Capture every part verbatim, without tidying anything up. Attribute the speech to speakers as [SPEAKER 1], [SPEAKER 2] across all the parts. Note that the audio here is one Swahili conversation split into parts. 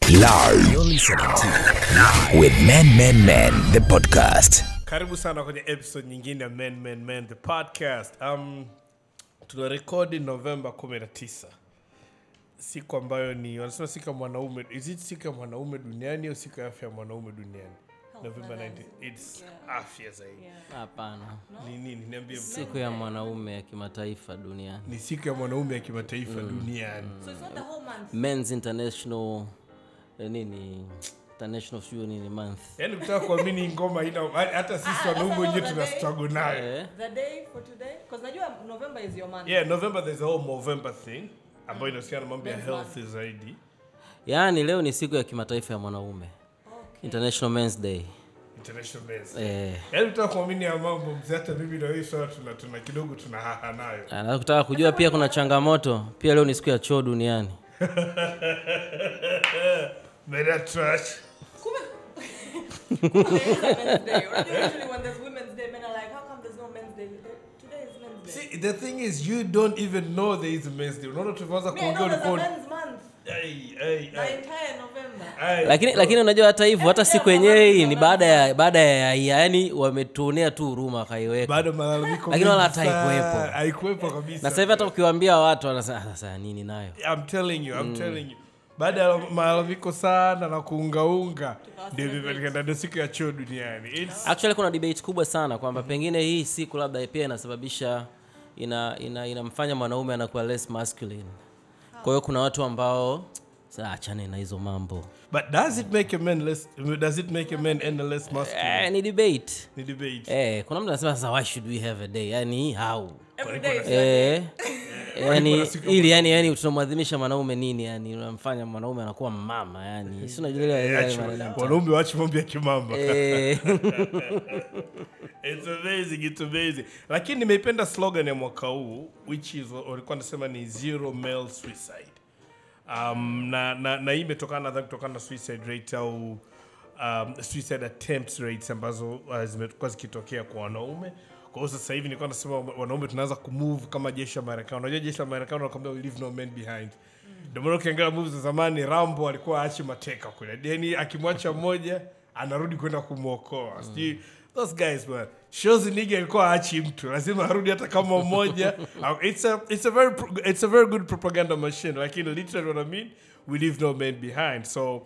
[SPEAKER 1] Live. You're listening to with Men Men Men the podcast.
[SPEAKER 2] Karibu sana kwenye episode nyingine ya Men Men Men the podcast. Um tuna record November kumi na tisa. Siku ambayo ni wanasema siku ya mwanaume. Is it siku ya mwanaume duniani au siku ya afya ya mwanaume duniani? November nineteenth. It's yeah. Afya zaidi.
[SPEAKER 3] Hapana.
[SPEAKER 2] Yeah. Ni nini? Niambie.
[SPEAKER 3] Siku ya mwanaume ya kimataifa duniani.
[SPEAKER 2] Ni siku ya mwanaume ya kimataifa mm. duniani.
[SPEAKER 4] Mm. So it's not the whole month.
[SPEAKER 3] Men's International nini? International Fuel nini month.
[SPEAKER 2] Yaani mtaka kuamini ngoma ina hata sisi wanaume wenyewe tuna struggle nayo.
[SPEAKER 4] The day for today because najua November is your month.
[SPEAKER 2] Yeah, November there's a whole Movember thing ambayo inahusiana na mambo ya health zaidi.
[SPEAKER 3] Yaani leo ni siku ya kimataifa ya mwanaume. Okay. International Men's Day.
[SPEAKER 2] International Men's Day.
[SPEAKER 3] Eh.
[SPEAKER 2] Yaani mtaka kuamini ya mambo mzata mimi na wewe sawa tuna tuna kidogo tuna haha nayo.
[SPEAKER 3] Nataka kutaka kujua pia kuna changamoto. Pia leo ni siku ya choo duniani.
[SPEAKER 2] Mera trash.
[SPEAKER 4] Men's Day. Usually when there's Women's Day, men are like, how come there's no Men's Day? Today is Men's Day.
[SPEAKER 2] See, the thing is, you don't even know there is a Men's Day. Unaona tunaanza kuongea
[SPEAKER 4] report. Men's month.
[SPEAKER 2] Hey, hey,
[SPEAKER 4] The entire November.
[SPEAKER 3] Hey, lakini so, lakini unajua hata hivyo hata siku yenyewe hii ni baada ya baada ya yani wametuonea tu huruma kaiweka.
[SPEAKER 2] Bado malalamiko.
[SPEAKER 3] Lakini wala hata haikuepo.
[SPEAKER 2] Haikuepo kabisa.
[SPEAKER 3] Na sasa hivi hata ukiwaambia watu wanasema sasa nini nayo?
[SPEAKER 2] I'm telling you, I'm mm. telling you. Baada ya malalamiko sana na kuungaunga ndio vipatikana ndio siku ya choo duniani. It's
[SPEAKER 3] actually kuna debate kubwa sana kwamba mm-hmm. pengine hii siku labda pia inasababisha ina ina inamfanya mwanaume anakuwa less masculine. Kwa hiyo kuna watu ambao sasa achane na hizo mambo.
[SPEAKER 2] But does it make a man less does it make a man any less masculine?
[SPEAKER 3] Eh, ni debate.
[SPEAKER 2] Ni debate.
[SPEAKER 3] Eh, kuna mtu anasema sasa why should we have a day? Yani how?
[SPEAKER 4] Every day.
[SPEAKER 3] Eh. Yani ili yani yani tunamwadhimisha mwanaume nini yani unamfanya mwanaume anakuwa mama yani si unajua ile
[SPEAKER 2] mwanaume waache mambo ya kimamba.
[SPEAKER 3] Eh.
[SPEAKER 2] It's amazing, it's amazing. Lakini nimeipenda slogan ya mwaka huu which is walikuwa wanasema ni zero male suicide. Um na na, na hii imetokana nadhani kutokana na suicide rate au um suicide attempts rates ambazo uh, zimekuwa zikitokea kwa wanaume. Kwa hiyo sasa hivi nilikuwa nasema wanaume tunaanza kumove kama jeshi la Marekani. Unajua jeshi la Marekani wanakuambia we leave no men behind. Ndio maana ukiangalia movies za zamani Rambo alikuwa aachi mateka kule. Yaani akimwacha mmoja anarudi kwenda kumuokoa. Mm. Those guys man. Shows nigga alikuwa aachi mtu. Lazima arudi hata kama mmoja. It's a it's a very it's a very good propaganda machine. Like in literally what I mean, we leave no men behind. So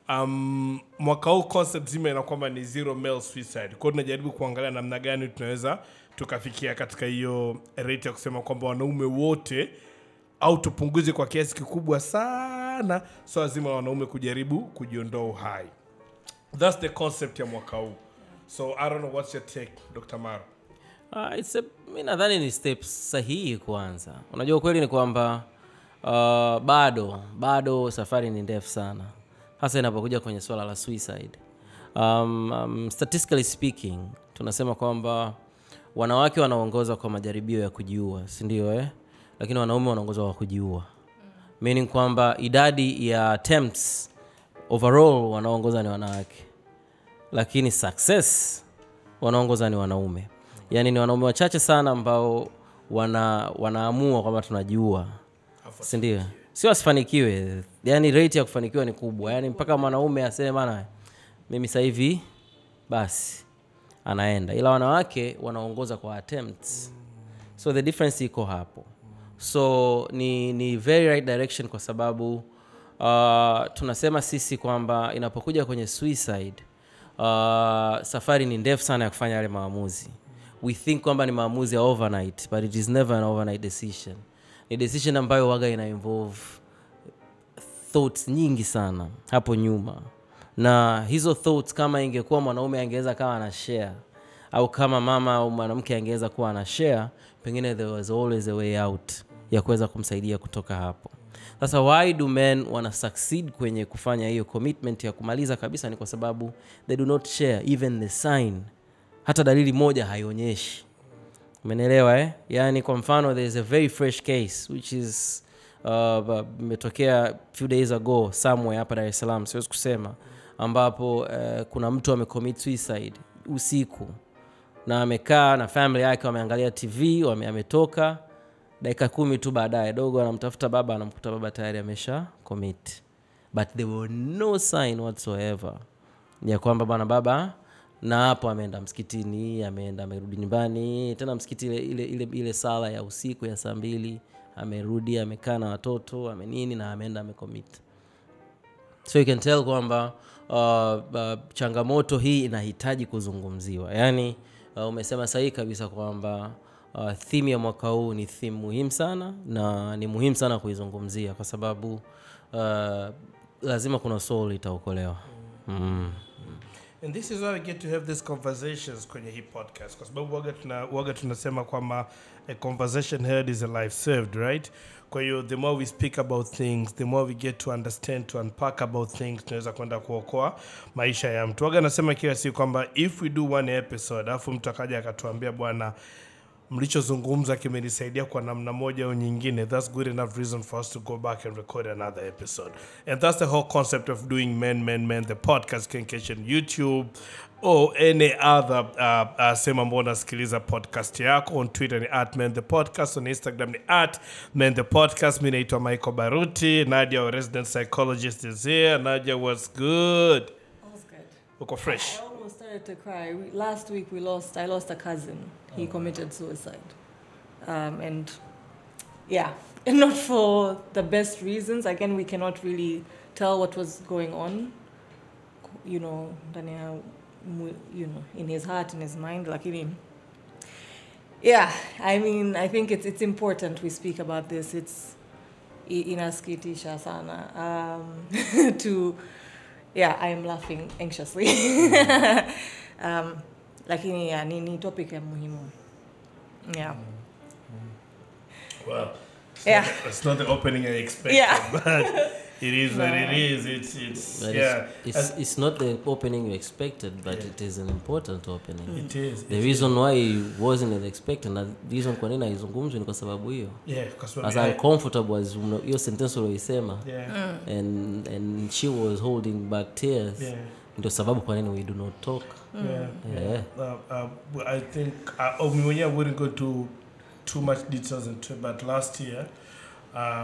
[SPEAKER 2] um mwaka huu concept zima inakuwa ni zero male suicide. Kwa hiyo tunajaribu kuangalia namna gani tunaweza tukafikia katika hiyo rate ya kusema kwamba wanaume wote au tupunguze kwa kiasi kikubwa sana so lazima wanaume kujaribu kujiondoa uhai. That's the concept ya mwaka huu. So I don't know what's your take Doctor Maro.
[SPEAKER 3] Uh, it's a mimi nadhani ni steps sahihi kwanza. Unajua kweli ni kwamba uh, bado bado safari ni ndefu sana. Hasa inapokuja kwenye swala la suicide. Um, um, statistically speaking, tunasema kwamba wanawake wanaongoza kwa majaribio ya kujiua, si ndio eh? Lakini wanaume wanaongoza kwa kujiua. Mm. Meaning kwamba idadi ya attempts overall wanaongoza ni wanawake. Lakini success wanaongoza ni wanaume. Yaani ni wanaume wachache sana ambao wana wanaamua kwamba tunajiua. Si ndio? Sio asifanikiwe. Yaani rate ya kufanikiwa ni kubwa. Yaani mpaka mwanaume aseme bana mimi sasa hivi basi anaenda. Ila wanawake wanaongoza kwa attempts. So the difference iko hapo. So ni ni very right direction kwa sababu uh, tunasema sisi kwamba inapokuja kwenye suicide uh, safari ni ndefu sana ya kufanya yale maamuzi. We think kwamba ni maamuzi ya overnight, but it is never an overnight decision. Ni decision ambayo waga ina involve thoughts nyingi sana hapo nyuma. Na hizo thoughts kama ingekuwa mwanaume angeweza kama ana share au kama mama au mwanamke angeweza kuwa ana share, pengine there was always a way out ya kuweza kumsaidia kutoka hapo. Sasa why do men wana succeed kwenye kufanya hiyo commitment ya kumaliza kabisa? Ni kwa sababu they do not share even the sign. Hata dalili moja haionyeshi. Umeelewa eh? Yani kwa mfano there is a very fresh case which is uh imetokea few days ago somewhere hapa Dar es Salaam, siwezi kusema, ambapo uh, kuna mtu amecommit suicide usiku na amekaa na family yake wameangalia T V, wame ametoka dakika kumi tu baadaye dogo anamtafuta baba, anamkuta baba tayari amesha commit. but there were no sign whatsoever ya kwamba bwana baba na hapo ameenda msikitini, ameenda amerudi nyumbani, tena msikiti ile ile ile, ile sala ya usiku ya saa mbili, amerudi amekaa na watoto, amenini na ameenda amecommit. So you can tell kwamba uh, uh, changamoto hii inahitaji kuzungumziwa. Yaani uh, umesema sahihi kabisa kwamba uh, theme ya mwaka huu ni theme muhimu sana na ni muhimu sana kuizungumzia kwa sababu uh, lazima kuna soul itaokolewa. Mm.
[SPEAKER 2] And this is why we get to have these conversations kwenye hii podcast. Kwa sababu waga tuna waga tunasema kwamba a conversation heard is a life served, right? Kwa hiyo the more we speak about things, the more we get to understand, to unpack about things, tunaweza kwenda kuokoa maisha ya mtu. Waga nasema kila siku kwamba if we do one episode, afu mtu akaja akatuambia bwana mlichozungumza kimenisaidia kwa namna moja au nyingine, that's good enough reason for us to go back and record another episode. And that's the whole concept of doing Men Men Men, the podcast can catch on YouTube or any other uh, uh, sema ambao unasikiliza podcast yako. On Twitter ni at Men The Podcast, on Instagram ni at Men The Podcast. Mimi naitwa Michael Baruti. Nadia, our resident psychologist, is here. Nadia, what's good?
[SPEAKER 4] All's good.
[SPEAKER 2] Uko fresh?
[SPEAKER 4] I almost started to cry. We, last week we lost, I lost a cousin. He committed suicide. Um, and yeah, and not for the best reasons. Again, we cannot really tell what was going on, you know, you know, in his heart, in his mind. Like, yeah, I mean, I think it's it's important we speak about this. It's inasikitisha sana um, to, yeah, I am laughing anxiously. um, Lakini yeah, ni, ni topic ya muhimu. Yeah.
[SPEAKER 2] Well, it's,
[SPEAKER 4] yeah.
[SPEAKER 2] not, it's not the opening I expected,
[SPEAKER 4] yeah.
[SPEAKER 2] but it is
[SPEAKER 4] no.
[SPEAKER 2] what it is. It's it's
[SPEAKER 3] But
[SPEAKER 2] yeah.
[SPEAKER 3] It's, it's, it's not the opening you expected, but yeah. it is an important opening.
[SPEAKER 2] Mm. It is.
[SPEAKER 3] The
[SPEAKER 2] it
[SPEAKER 3] reason
[SPEAKER 2] is.
[SPEAKER 3] why it wasn't expected, and the reason kwa nini haizungumzwi ni kwa sababu hiyo.
[SPEAKER 2] Yeah, because
[SPEAKER 3] as uncomfortable as hiyo sentence uliisema.
[SPEAKER 2] Yeah.
[SPEAKER 4] Mm.
[SPEAKER 2] And
[SPEAKER 3] and she was holding back tears.
[SPEAKER 2] Yeah.
[SPEAKER 3] Ndio sababu kwa nini we do not talk.
[SPEAKER 2] Mm. Yeah.
[SPEAKER 3] Yeah.
[SPEAKER 2] Uh, uh, I think uh, oh, I wouldn't go to too much details into it, but last year uh,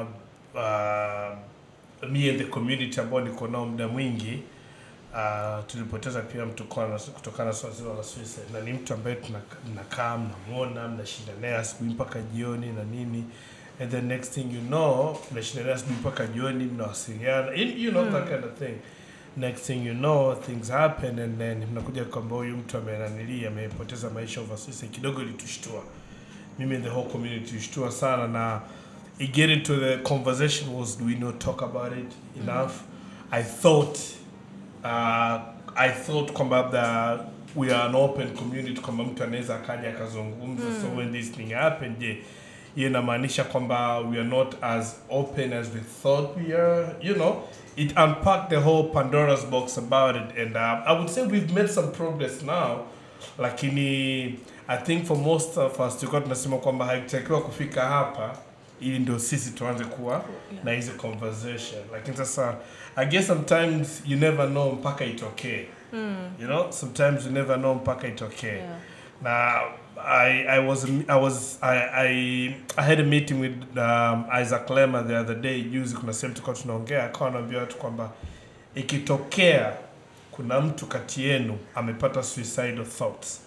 [SPEAKER 2] uh, me and the community ambao niko nao muda mwingi uh, tulipoteza pia mtu kutokana na swala la suicide, na ni mtu ambaye tunakaa mnamuona mnashinda naye asubuhi mpaka jioni na nini, and the next thing you know mnashinda naye asubuhi mpaka jioni mnawasiliana, you know, mm. that kind of thing. Next thing you know, things happen, and then mnakuja kwamba huyu mtu amenanilia amepoteza maisha over suicide. Kidogo ilitushtua mimi and the whole community, tushtua sana, na it get into the conversation was, do we not talk about it enough? Mm-hmm. I thought uh, I thought kwamba the we are an open community, kwamba mtu anaweza akaja akazungumza. Mm. So when this thing happened, je, inamaanisha kwamba we are not as open as we thought we are, you know? It unpacked the whole Pandora's box about it, and uh, I would say we've made some progress now. Lakini I think for most of us tulikuwa tunasema kwamba haitakiwa kufika hapa ili ndio sisi tuanze kuwa yeah. na hizo conversation. Lakini sasa I guess sometimes you never know mpaka itokee. Mm. You know, sometimes you never know mpaka itokee. Yeah. Now I I was I was I I I had a meeting with um, Isaac Lema the other day. Juzi kuna sehemu tulikuwa tunaongea, akawa anambia watu kwamba ikitokea kuna mtu kati yenu amepata suicidal thoughts,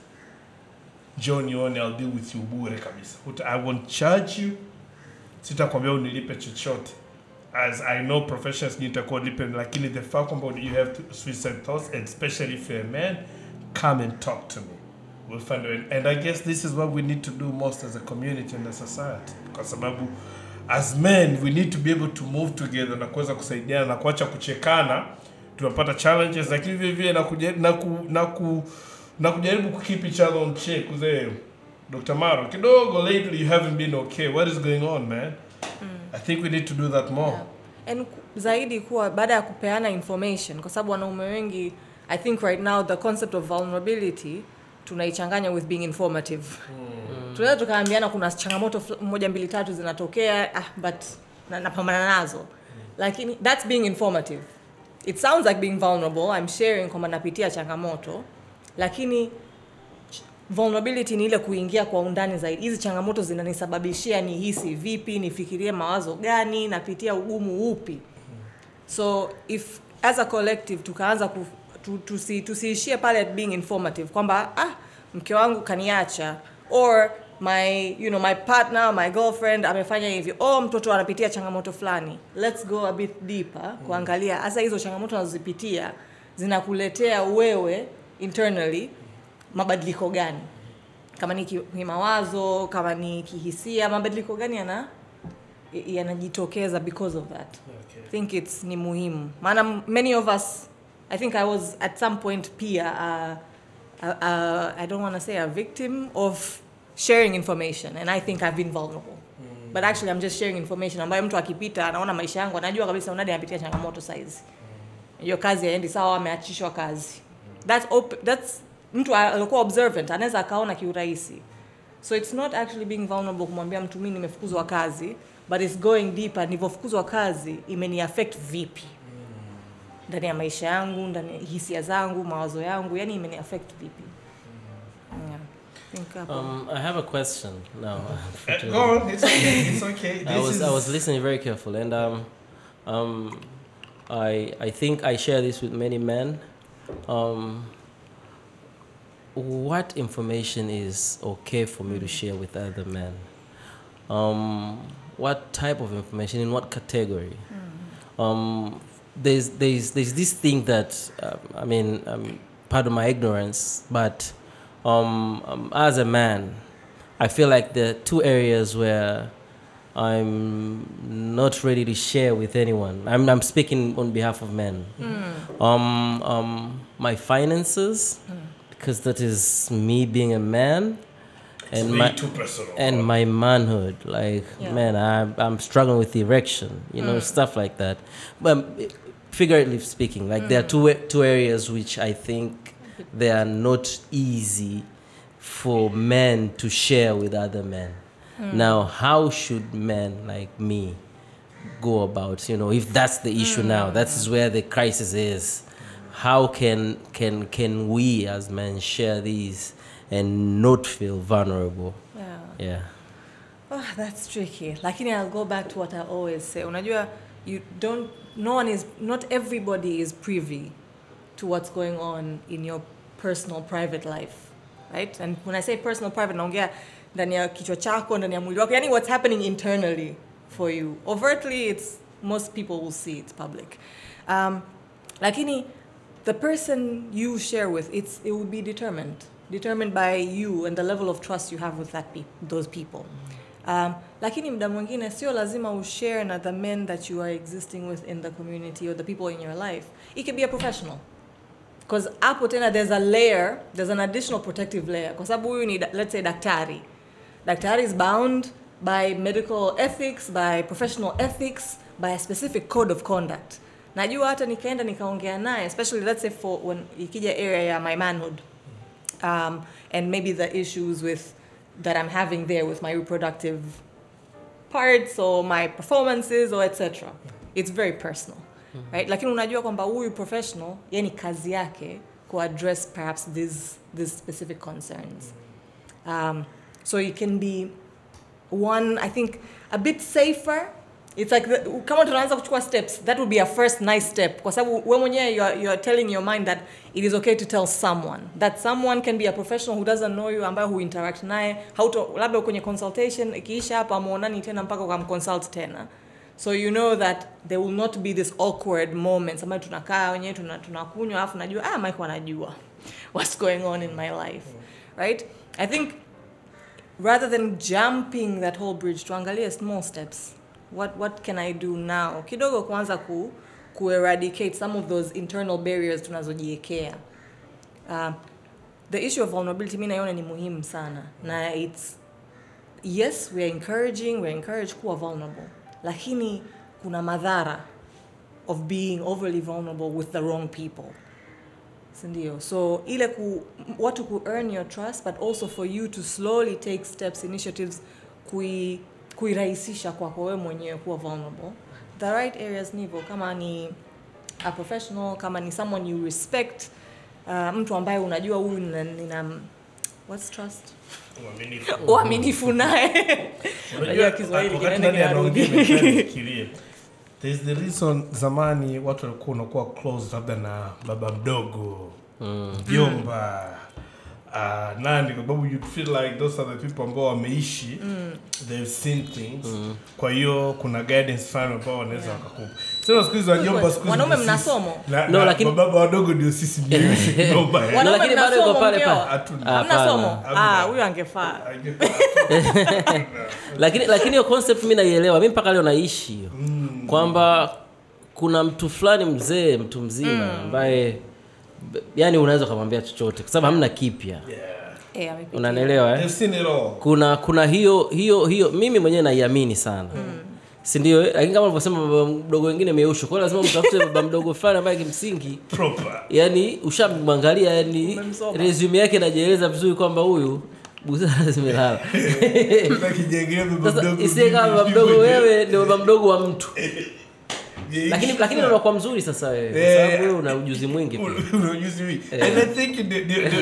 [SPEAKER 2] John Yone, I'll deal with you bure kabisa. I won't charge you. Sitakwambia unilipe chochote. As I know professionals need to call depend, lakini the fact kwamba you have suicide thoughts, and especially if you're a man, come and talk to me. We'll find a way. And I guess this is what we need to do most as a community and a society. Kwa sababu as men we need to be able to move together na kuweza kusaidiana na kuacha kuchekana. Tunapata challenges, lakini vile vile na kujaribu na ku, na ku na kujaribu ku keep each other on check. Kuze Doctor Maro, kidogo lately you haven't been okay. What is going on, man? Mm. I think we need to do that more.
[SPEAKER 4] Yeah. And zaidi kuwa baada ya kupeana information, kwa sababu wanaume wengi, I think right now the concept of vulnerability tunaichanganya with being informative. Mm. Tunaweza tukaambiana kuna changamoto moja mbili tatu zinatokea, ah, but napambana na nazo. Mm. Lakini that's being informative. It sounds like being vulnerable. I'm sharing kwamba napitia changamoto, lakini vulnerability ni ile kuingia kwa undani zaidi. Hizi changamoto zinanisababishia nihisi vipi, nifikirie mawazo gani, napitia ugumu upi. So if as a collective tukaanza ku tusi tusiishie pale at being informative kwamba ah mke wangu kaniacha, or my you know my partner, my girlfriend amefanya hivi, oh mtoto anapitia changamoto fulani, let's go a bit deeper mm. kuangalia hasa hizo changamoto anazozipitia zinakuletea wewe internally mabadiliko gani, kama ni kimawazo, kama ni kihisia, mabadiliko gani yana yanajitokeza because of that. Okay. I think it's ni muhimu maana many of us, I think I was at some point pia uh, uh, uh, I don't want to say a victim of sharing information, and I think I've been vulnerable. Mm. But actually I'm just sharing information ambayo mtu akipita anaona maisha yangu anajua kabisa unadi anapitia changamoto size. Hiyo mm. kazi haendi sawa, ameachishwa kazi. Mm. That's op- that's mtu alikuwa observant, anaweza akaona kiurahisi. So it's not actually being vulnerable kumwambia mtu mimi nimefukuzwa kazi, but it's going deeper. Nilipofukuzwa kazi imeni affect vipi ndani ya maisha yangu, ndani ya hisia zangu, mawazo yangu, yani imeni affect vipi. Yeah. Think
[SPEAKER 3] um I have a question now.
[SPEAKER 2] Uh, go on, it's okay, it's okay. This
[SPEAKER 3] I was
[SPEAKER 2] is...
[SPEAKER 3] I was listening very carefully, and um um I I think I share this with many men. Um what information is okay for me to share with other men? Um what type of information, in what category? Mm. Um there's there's there's this thing that uh, I mean um part of my ignorance, but um, um as a man I feel like there are two areas where I'm not ready to share with anyone. I'm I'm speaking on behalf of men. Mm. Um um my finances, mm. because that is me being a man.
[SPEAKER 2] It's
[SPEAKER 3] and
[SPEAKER 2] way
[SPEAKER 3] my
[SPEAKER 2] too personal.
[SPEAKER 3] and my manhood, like yeah. man, I'm I'm struggling with erection, you know, mm. stuff like that. But figuratively speaking, like mm. there are two two areas which I think they are not easy for men to share with other men. Mm. Now, how should men like me go about, you know, if that's the issue mm. now, that is where the crisis is. How can can can we as men share these and not feel vulnerable?
[SPEAKER 4] Yeah.
[SPEAKER 3] Yeah.
[SPEAKER 4] Oh, that's tricky. Lakini I'll go back to what I always say. Unajua, you don't, no one is, not everybody is privy to what's going on in your personal private life, right? And when I say personal private, naongea ndani ya kichwa chako, ndani ya mwili wako, yani what's happening internally for you. Overtly, it's, most people will see it's public. Um, lakini the person you share with, it's, it will be determined. Determined by you and the level of trust you have with that pe- those people. Um, lakini mda mwingine sio lazima ushare na the men that you are existing with in the community or the people in your life. It can be a professional. Because hapo tena there's a layer, there's an additional protective layer. Kwa sababu huyu ni, let's say, daktari. Daktari is bound by medical ethics, by professional ethics, by a specific code of conduct. Najua hata nikaenda nikaongea naye, especially let's say for when ikija area ya my manhood. Um, and maybe the issues with that I'm having there with my reproductive parts or my performances or et cetera. It's very personal, mm-hmm. right? Lakini unajua kwamba huyu professional, yani kazi yake ku address perhaps these these specific concerns. Um, so it can be one, I think, a bit safer. It's like the, kama tunaanza kuchukua steps, that would be a first nice step. Kwa sababu wewe mwenyewe you are, you are telling your mind that it is okay to tell someone. That someone can be a professional who doesn't know you, ambaye who interact naye, hauto labda kwenye consultation ikiisha hapa amuonani tena mpaka ukamconsult tena. So you know that there will not be this awkward moments ambayo tunakaa wenyewe tunakunywa alafu najua ah Mike anajua what's going on in my life. Right? I think rather than jumping that whole bridge, tuangalie small steps. What what can I do now? Kidogo kwanza ku ku eradicate some of those internal barriers tunazojiwekea. Uh, the issue of vulnerability mimi naona ni muhimu sana. Na it's, yes, we are encouraging, we are encouraged kuwa vulnerable. Lakini kuna madhara of being overly vulnerable with the wrong people. Sindio? So ile ku watu ku earn your trust, but also for you to slowly take steps, initiatives kui kuirahisisha kwako wewe mwenyewe kuwa vulnerable. The right areas nivo, kama ni a professional, kama ni someone you respect, uh, mtu ambaye unajua huyu nina, what's trust?
[SPEAKER 2] Uaminifu.
[SPEAKER 4] Uaminifu naye. Unajua Kiswahili kinaenda kinarudi.
[SPEAKER 2] there's the reason zamani watu walikuwa wanakuwa close labda na baba mdogo, mjomba, mm. uh, nani, kwa sababu you feel like those are the people ambao wameishi, mm. they've seen things, mm. kwa hiyo kuna guidance fulani ambao wanaweza wakakupa. Sasa siku hizo wajomba, siku hizo
[SPEAKER 4] wanaume mnasomo
[SPEAKER 2] na, no, na lakini baba wadogo ndio sisi ndio kidogo.
[SPEAKER 3] Lakini bado yuko pale pale
[SPEAKER 4] mnasomo. Ah, huyo angefaa.
[SPEAKER 3] Lakini lakini hiyo concept mimi naielewa. Mimi mpaka leo naishi hiyo. Mm. Kwamba kuna mtu fulani mzee, mtu mzima ambaye mm. yani unaweza kumwambia chochote kwa sababu hamna kipya.
[SPEAKER 4] Yeah.
[SPEAKER 3] Eh, unanielewa eh?
[SPEAKER 2] I've seen it all.
[SPEAKER 3] Kuna kuna hiyo hiyo hiyo mimi mwenyewe naiamini sana. Mm. Si ndio? Lakini kama ulivyosema baba mdogo wengine meusho, kwa lazima mtafute baba mdogo fulani ambaye kimsingi
[SPEAKER 2] proper.
[SPEAKER 3] Yani ushamwangalia, yani resume yake inajieleza vizuri kwamba huyu busara zimelala.
[SPEAKER 2] Unakijengea baba mdogo.
[SPEAKER 3] Isiye kama baba mdogo wewe ndio baba mdogo wa mtu. Lakini lakini ndio kwa mzuri sasa wewe kwa sababu wewe una ujuzi mwingi pia.
[SPEAKER 2] Una ujuzi mwingi. And I think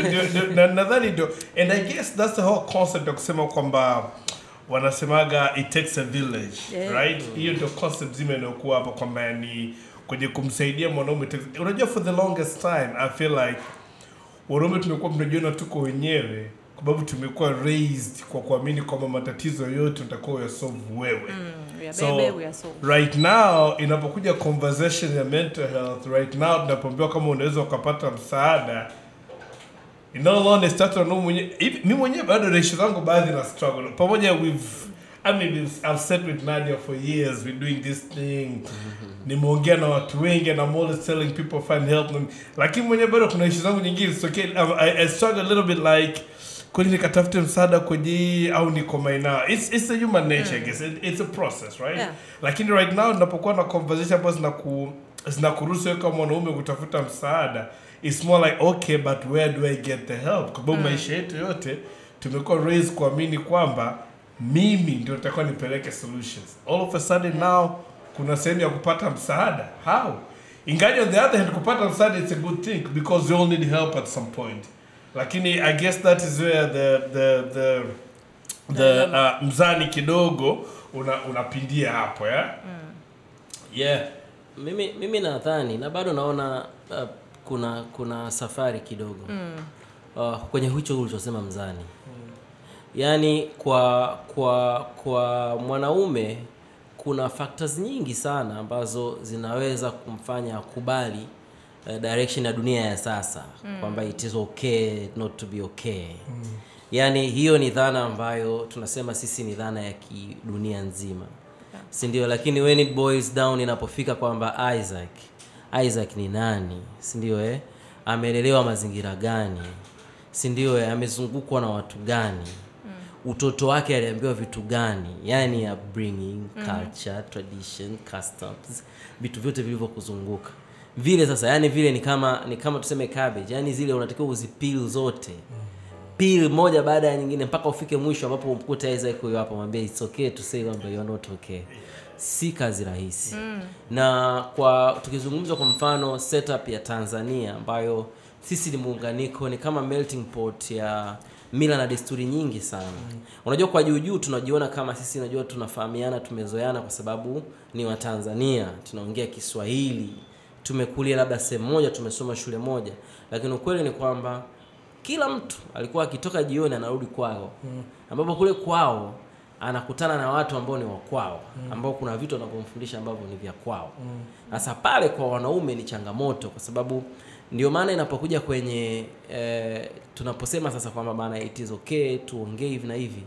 [SPEAKER 2] nadhani ndio, and I guess that's the whole concept of kusema kwamba wanasemaga it takes a village, yeah. right? Hiyo ndio concept zima inayokuwa hapa kwamba ni kwenye kumsaidia mwanaume. Unajua for the longest time I feel like wanaume tumekuwa tunajiona tuko wenyewe kwa sababu tumekuwa raised kwa kuamini kwamba matatizo yote utakuwa uyasolve wewe. Mm, we so baby, we right now inapokuja conversation ya mental health, right now tunapoambiwa kama unaweza ukapata msaada, in all honesty, tatu no mwenye mimi mwenyewe bado ratio zangu baadhi na struggle. Pamoja with I mean I've sat with Nadia for years, we're doing this thing. Mm-hmm. Nimeongea na watu wengi and I'm always telling people find help them. Lakini mwenyewe bado kuna issues zangu nyingine. So okay, I, I struggle a little bit like kwani nikatafute msaada kwenye au niko maina. It's it's a human nature, mm. I guess. It, it's a process, right? Yeah. Lakini right now ninapokuwa na conversation ambazo zinaku zinakuruhusu kama mwanaume kutafuta msaada, it's more like okay, but where do I get the help? Kwa sababu mm. maisha yetu yote tumekuwa raised kuamini kwamba mimi ndio nitakuwa nipeleke solutions. All of a sudden now kuna sehemu ya kupata msaada. How? Ingawa on the other hand kupata msaada it's a good thing because we all need help at some point. Lakini I guess that is where the the the the uh, mzani kidogo una unapindia hapo, yeah? Mm. Yeah.
[SPEAKER 3] Mimi mimi nadhani na bado naona uh, kuna kuna safari kidogo. Mm. Uh, kwenye hicho ulichosema mzani. Mm. Yaani kwa kwa kwa mwanaume kuna factors nyingi sana ambazo zinaweza kumfanya akubali uh, direction ya dunia ya sasa, mm. kwamba it is okay not to be okay. Mm. Yaani hiyo ni dhana ambayo tunasema sisi ni dhana ya kidunia nzima. Yeah. Si ndio? Lakini when it boils down inapofika kwamba Isaac Isaac ni nani? Si ndio eh? Amelelewa mazingira gani? Si ndio eh? Amezungukwa na watu gani? Mm. Utoto wake aliambiwa vitu gani? Yaani upbringing, mm. culture, tradition, customs, vitu vyote vilivyokuzunguka. Vile sasa, yani vile ni kama ni kama tuseme cabbage, yani zile unatakiwa uzipeel zote. Mm. Peel moja baada ya nyingine mpaka ufike mwisho ambapo umkuta Isaac huyo hapo mwambie it's okay to say kwamba you are not okay. Si kazi rahisi. Mm. Na kwa tukizungumza kwa mfano setup ya Tanzania ambayo sisi ni muunganiko, ni kama melting pot ya mila na desturi nyingi sana. Mm. Unajua kwa juu juu tunajiona kama sisi unajua tunafahamiana, tumezoeana kwa sababu ni wa Tanzania, tunaongea Kiswahili, tumekulia labda sehemu moja, tumesoma shule moja. Lakini ukweli ni kwamba kila mtu alikuwa akitoka jioni anarudi kwao. Mm. Ambapo kule kwao anakutana na watu ambao ni wa kwao, mm. ambao kuna vitu wanavyomfundisha ambavyo ni vya kwao. Sasa mm. pale kwa wanaume ni changamoto kwa sababu ndio maana inapokuja kwenye eh, tunaposema sasa kwamba bana it is okay tuongee hivi na hivi.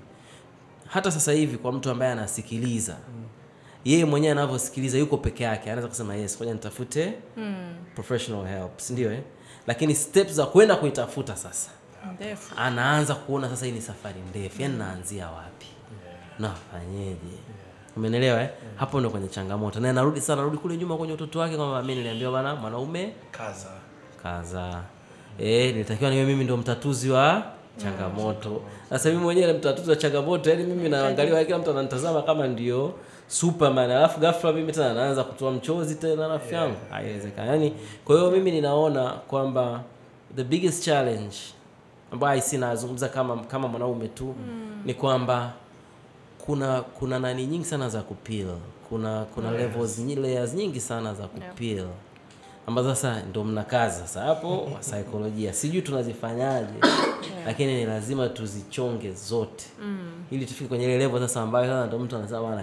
[SPEAKER 3] Hata sasa hivi kwa mtu ambaye anasikiliza, mm. yeye mwenyewe anavyosikiliza yuko peke yake, anaweza kusema yes, ngoja nitafute mm. professional help, ndio eh? Lakini steps za kwenda kuitafuta sasa ndefu. Anaanza kuona sasa hii ni safari ndefu, yani naanzia wapi? Yeah. Nafanyeje? Yeah. Umeelewa eh? Yeah. Hapo ndio kwenye changamoto. Na narudi sana narudi kule nyuma kwenye utoto wake kwamba mimi niliambiwa bana mwanaume
[SPEAKER 2] kaza.
[SPEAKER 3] Kaza. Mm. Eh, nilitakiwa niwe mimi ndio mtatuzi wa changamoto. Sasa mm. mimi mwenyewe ni mtatuzi wa changamoto, yani mimi naangalia kila mtu ananitazama kama ndio Superman, alafu ghafla mimi tena naanza kutoa mchozi tena rafiki yangu. Yeah. Haiwezekani. Yani kwa hiyo mimi ninaona kwamba the biggest challenge ambayo sina nazungumza kama kama mwanaume tu mm. ni kwamba kuna kuna nani nyingi sana za kupeel. kuna kuna yes. levels nyingi layers nyingi sana za kupeel yeah. ambazo sasa ndio mnakaza sasa hapo wa psychology sijui tunazifanyaje yeah. lakini ni lazima tuzichonge zote mm. ili tufike kwenye ile level sasa ambayo sasa ndio mtu anasema bwana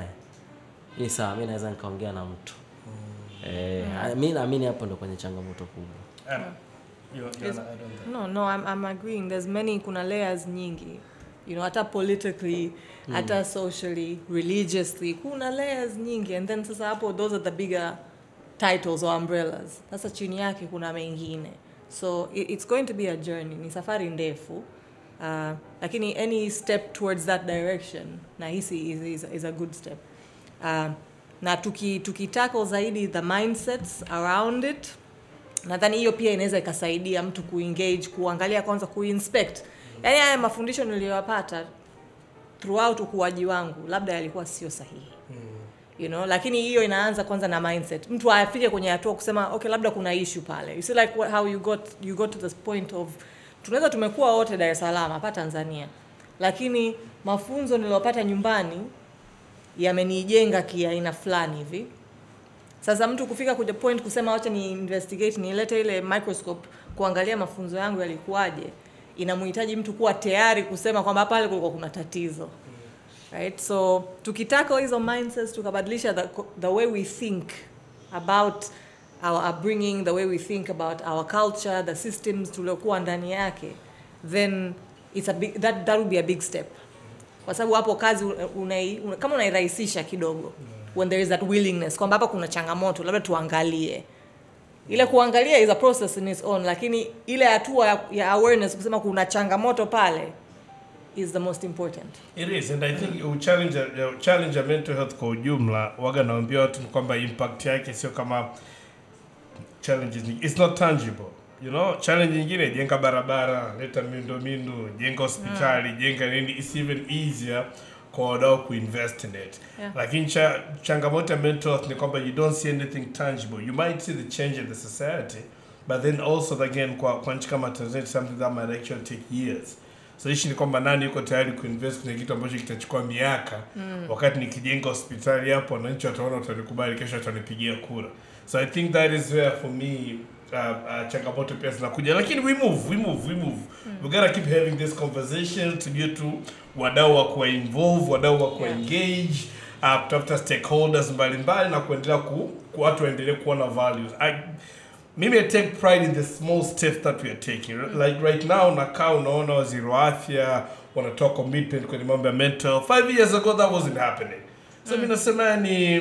[SPEAKER 3] hii sawa mimi naweza nikaongea na mtu mm. eh yeah. mimi naamini hapo ndio kwenye changamoto kubwa
[SPEAKER 2] yeah. You're, you're
[SPEAKER 4] no no I'm I'm agreeing there's many kuna layers nyingi you know hata politically mm. hata socially religiously kuna layers nyingi and then sasa hapo those are the bigger titles or umbrellas sasa chini yake kuna mengine so it, it's going to be a journey ni safari ndefu uh, lakini any step towards that direction na hisi is, is, is a good step uh, na tuki tukitackle zaidi the mindsets around it nadhani hiyo pia inaweza ikasaidia mtu kuengage kuangalia kwanza kuinspect yani haya mafundisho niliyopata throughout ukuaji wangu labda yalikuwa sio sahihi mm. you know lakini hiyo inaanza kwanza na mindset mtu afike kwenye hatua kusema okay labda kuna issue pale you see like what, how you got you got to this point of tunaweza tumekuwa wote Dar es Salaam hapa Tanzania lakini mafunzo niliyopata nyumbani yamenijenga kiaina fulani hivi sasa mtu kufika kwenye point kusema acha ni investigate nilete ile microscope kuangalia mafunzo yangu yalikuwaje inamhitaji mtu kuwa tayari kusema kwamba pale kulikuwa kuna tatizo right so tukitaka hizo mindsets tukabadilisha the, the way we think about our upbringing the way we think about our culture the systems tuliokuwa ndani yake then it's a big, that that would be a big step kwa sababu hapo kazi unai, una, kama unairahisisha kidogo when there is that willingness kwamba hapa kuna changamoto labda tuangalie ile kuangalia is a process in its own lakini ile hatua ya, ya awareness kusema kuna changamoto pale is the most important.
[SPEAKER 2] It is and I think mm. challenge uh, challenge mental health kwa ujumla waga naambia watu kwamba impact yake sio kama challenges it's not tangible you know challenge nyingine jenga barabara leta miundombinu jenga hospitali mm. jenga nini it's even easier kwa wadau kuinvest in it yeah. lakini cha, changamoto ya mental health ni kwamba you don't see anything tangible you might see the change in the society but then also again kwa kwa nchi kama Tanzania something that might actually take years so ishi ni kwamba nani yuko tayari kuinvest kwenye kitu ambacho kitachukua miaka mm. wakati nikijenga hospitali hapo na nchi wataona watanikubali kesho watanipigia kura so I think that is where for me uh, uh, changamoto pia zinakuja lakini we move we move we move mm. we gotta keep having this conversation to get to wadau wa kuwa involve wadau wa kuwa engage uh, kutafuta stakeholders mbalimbali na kuendelea ku, ku watu waendelee kuona values I Maybe I take pride in the small steps that we are taking. Mm. Like right now, nakaa unaona waziri wa afya wanatoa commitment kwenye mambo ya mental. Five years ago, that wasn't happening. So mm. mimi nasema ni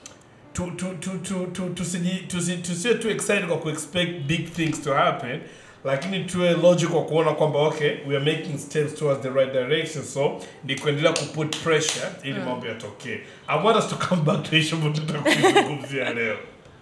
[SPEAKER 2] to to to to to to see to see to see too excited kwa ku expect big things to happen. Lakini tuwe logical kuona kwamba okay, we are making steps towards the right direction. So ni kuendelea ku put pressure ili mambo yatokee. I want us to come back to issue ambayo tutakuzungumzia leo.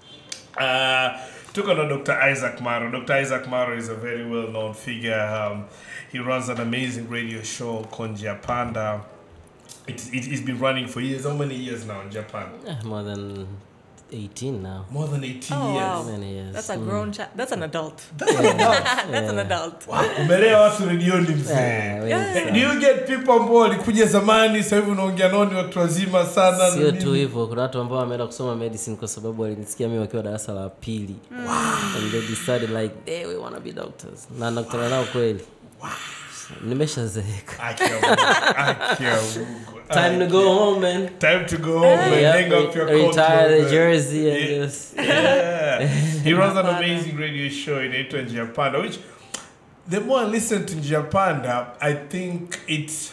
[SPEAKER 2] Uh Took on Doctor Isaac Maro. Doctor Isaac Maro is a very well-known figure. Um, he runs an amazing radio show called Japanda. It, it, it's been running for years. How many years now in Japan?
[SPEAKER 3] Yeah, more than eighteen now.
[SPEAKER 2] More than eighteen
[SPEAKER 4] oh,
[SPEAKER 2] years.
[SPEAKER 4] Wow.
[SPEAKER 3] Many years.
[SPEAKER 4] That's a grown child. That's an adult.
[SPEAKER 2] That's an adult.
[SPEAKER 4] That's yeah. an adult.
[SPEAKER 2] Wow. Umelea watu redioni mzee.
[SPEAKER 3] Yeah,
[SPEAKER 4] yeah.
[SPEAKER 2] Do you get people ambao walikuja zamani sasa hivi unaongea nao ni watu wazima sana?
[SPEAKER 3] Sio tu hivyo, kuna watu ambao wameenda kusoma medicine kwa sababu walinisikia mimi wakiwa darasa la pili.
[SPEAKER 2] Wow.
[SPEAKER 3] And they decided like, hey, we want to be doctors. Na nakutana nao kweli.
[SPEAKER 2] Wow.
[SPEAKER 3] Nimeshazeeka.
[SPEAKER 2] Akia
[SPEAKER 3] Time to go home, man.
[SPEAKER 2] Time to go home and
[SPEAKER 3] yep,
[SPEAKER 2] hang up your coat.
[SPEAKER 3] Retire the jersey and
[SPEAKER 2] yeah.
[SPEAKER 3] just...
[SPEAKER 2] Yeah. He runs an amazing radio show in Japanda, which the more I listen to Japanda, I think it's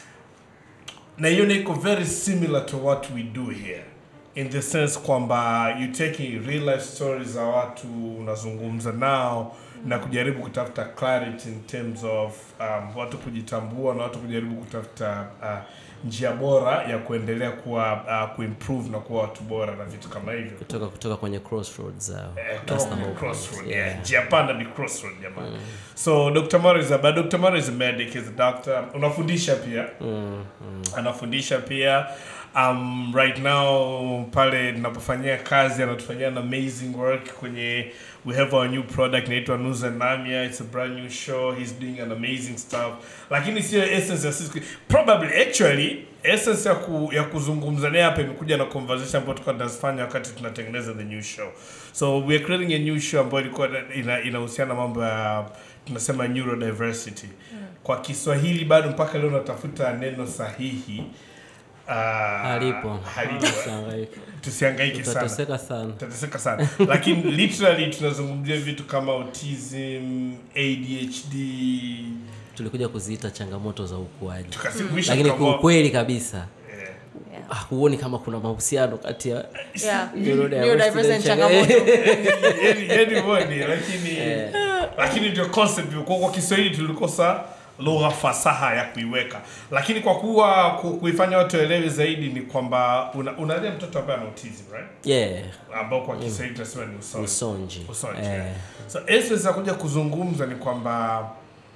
[SPEAKER 2] Nayoneko very similar to what we do here. In the sense kwamba you taking real life stories za watu unazungumza nao na kujaribu kutafuta clarity in terms of um, watu kujitambua na watu kujaribu kutafuta uh, njia bora ya kuendelea kuwa uh, kuimprove na kuwa watu bora na vitu kama hivyo
[SPEAKER 3] kutoka kutoka kwenye crossroads zao.
[SPEAKER 2] Uh, That's the whole crossroad. Yeah, yeah. Japanda ni crossroad jamani. Mm. So Doctor Maro is a but Doctor Maro is a medic, is a doctor. Unafundisha pia. Mm. Mm. Anafundisha pia. Um, right now pale ninapofanyia kazi anatufanyia an amazing work kwenye we have our new product inaitwa Nuza Namia. It's a brand new show. He's doing an amazing stuff. Lakini sio essence ya sisi probably actually essence ya, ku, ya kuzungumza naye hapa imekuja na conversation ambayo tulikuwa tunafanya wakati tunatengeneza the new show. So we are creating a new show ambayo ilikuwa ina inahusiana mambo ya tunasema neurodiversity. Mm. Kwa Kiswahili bado mpaka leo natafuta neno sahihi. Uh,
[SPEAKER 3] halipo.
[SPEAKER 2] Halipo. Tusihangaike sana.
[SPEAKER 3] Tutateseka sana.
[SPEAKER 2] Tutateseka sana. Lakini literally tunazungumzia vitu kama autism, A D H D,
[SPEAKER 3] tulikuja kuziita changamoto za ukuaji.
[SPEAKER 2] Tukasimisha
[SPEAKER 3] lakini
[SPEAKER 2] kama...
[SPEAKER 3] kwa kweli kabisa
[SPEAKER 2] yeah.
[SPEAKER 3] Yeah. Ah, huoni kama kuna mahusiano kati ya
[SPEAKER 4] yeah.
[SPEAKER 3] neurodiversity
[SPEAKER 4] changamoto.
[SPEAKER 2] Yaani yaani bodi lakini yeah. Lakini ndio concept kwa kwa Kiswahili tulikosa lugha fasaha ya kuiweka. Lakini kwa kuwa ku, kuifanya watu waelewe zaidi ni kwamba una, unalea mtoto ambaye ana autism, right?
[SPEAKER 3] Yeah.
[SPEAKER 2] Ambao kwa Kiswahili tunasema ni usonji.
[SPEAKER 3] Usonji.
[SPEAKER 2] Usonji.
[SPEAKER 3] Yeah.
[SPEAKER 2] Yeah. So essence ya kuja kuzungumza ni kwamba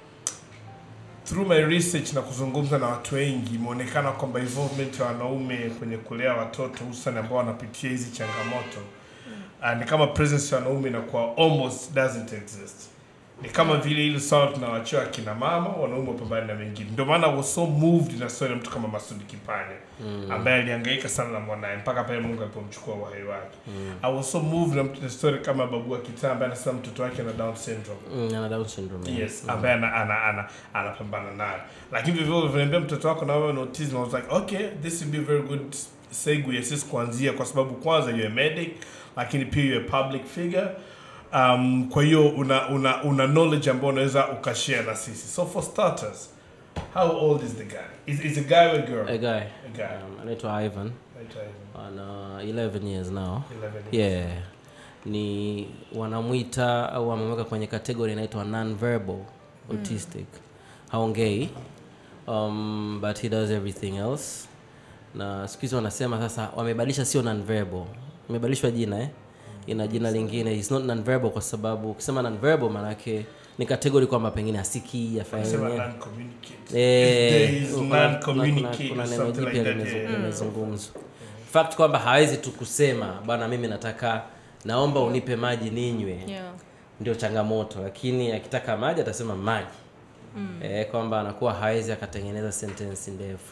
[SPEAKER 2] through my research na kuzungumza na watu wengi imeonekana kwamba involvement ya wanaume kwenye kulea watoto hususan ambao wanapitia hizi changamoto mm. uh, ni kama presence ya wanaume na kwa almost doesn't exist. Ni kama vile ile swala tunawachia kina mama, wanaume wapambane na wengine. Ndio maana I was so moved na story mtu kama Masudi Kipanya mm. ambaye alihangaika sana na mwanae mpaka pale Mungu alipomchukua uhai wake. Mm. I was so moved na mtu story kama Babu wa Kitaa ambaye anasema mtoto wake ana Down syndrome.
[SPEAKER 3] Mm, ana Down syndrome.
[SPEAKER 2] Yes, mm. ambaye ana ana ana anapambana nayo. Lakini vivyo vinaambia mtoto wako na wewe na autism, I was like, okay, this will be a very good segue ya sisi kuanzia kwa sababu kwanza you're a medic, lakini pia you're a public figure. Um, kwa hiyo una, una, una knowledge ambayo unaweza ukashare na sisi. So for starters, how old is the guy? Is, is a guy or a girl?
[SPEAKER 3] A guy.
[SPEAKER 2] A guy.
[SPEAKER 3] Um, anaitwa Ivan.
[SPEAKER 2] Anaitwa Ivan.
[SPEAKER 3] Ana uh, eleven years now.
[SPEAKER 2] eleven years.
[SPEAKER 3] Yeah. Ni wanamuita au wamemweka kwenye category inaitwa non-verbal autistic. Mm. Haongei. Um, but he does everything else. Na siku hizo wanasema sasa wamebadilisha sio non-verbal. Imebadilishwa jina eh. Ina jina lingine. It's not non-verbal kwa sababu ukisema non-verbal maana yake ni category kwamba pengine asikii afanye
[SPEAKER 2] non-communicate.
[SPEAKER 3] Eh,
[SPEAKER 2] non-communicate.
[SPEAKER 3] Kuna neno jipya limezungumzwa. Fact kwamba hawezi tu kusema bana mimi nataka naomba unipe maji ninywe.
[SPEAKER 4] Yeah.
[SPEAKER 3] Ndio changamoto, lakini akitaka maji atasema maji. Mm. Eh, kwamba anakuwa hawezi akatengeneza sentence ndefu.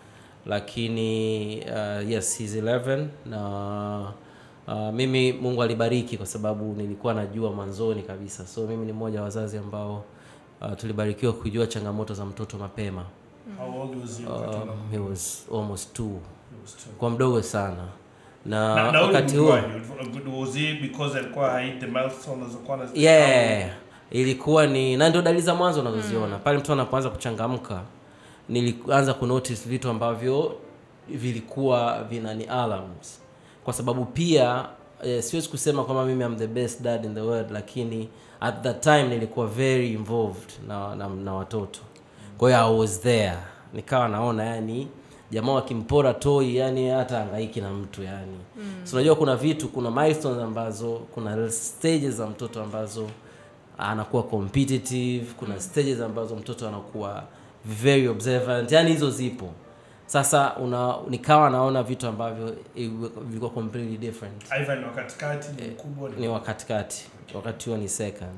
[SPEAKER 3] Lakini uh, yes, he's eleven na Uh, mimi Mungu alibariki kwa sababu nilikuwa najua mwanzoni kabisa. So mimi ni mmoja wa wazazi ambao uh, tulibarikiwa kujua changamoto za mtoto mapema.
[SPEAKER 2] How old was he?
[SPEAKER 3] Um, he was almost two. He was two. Kwa mdogo sana. Na,
[SPEAKER 2] na, na
[SPEAKER 3] wakati huo
[SPEAKER 2] was he because alikuwa hit the milestone as a corner?
[SPEAKER 3] Yeah. Ilikuwa ni na ndio dalili za mwanzo unazoziona. Mm. Pale mtu anapoanza kuchangamka nilianza ku notice vitu ambavyo vilikuwa vinani alarms. Kwa sababu pia eh, siwezi kusema kwamba mimi am the best dad in the world, lakini at that time nilikuwa very involved na na, na watoto. Kwa hiyo I was there. Nikawa naona yani jamaa wakimpora toy yani hata hangaiki na mtu yani. Mm. So unajua kuna vitu, kuna milestones ambazo, kuna stages za mtoto ambazo anakuwa competitive, kuna mm. stages ambazo mtoto anakuwa very observant. Yani hizo zipo. Sasa una nikawa naona vitu ambavyo vilikuwa completely different.
[SPEAKER 2] Ivan ni wakatikati, ni mkubwa
[SPEAKER 3] ni wakatikati. Wakati huo ni second.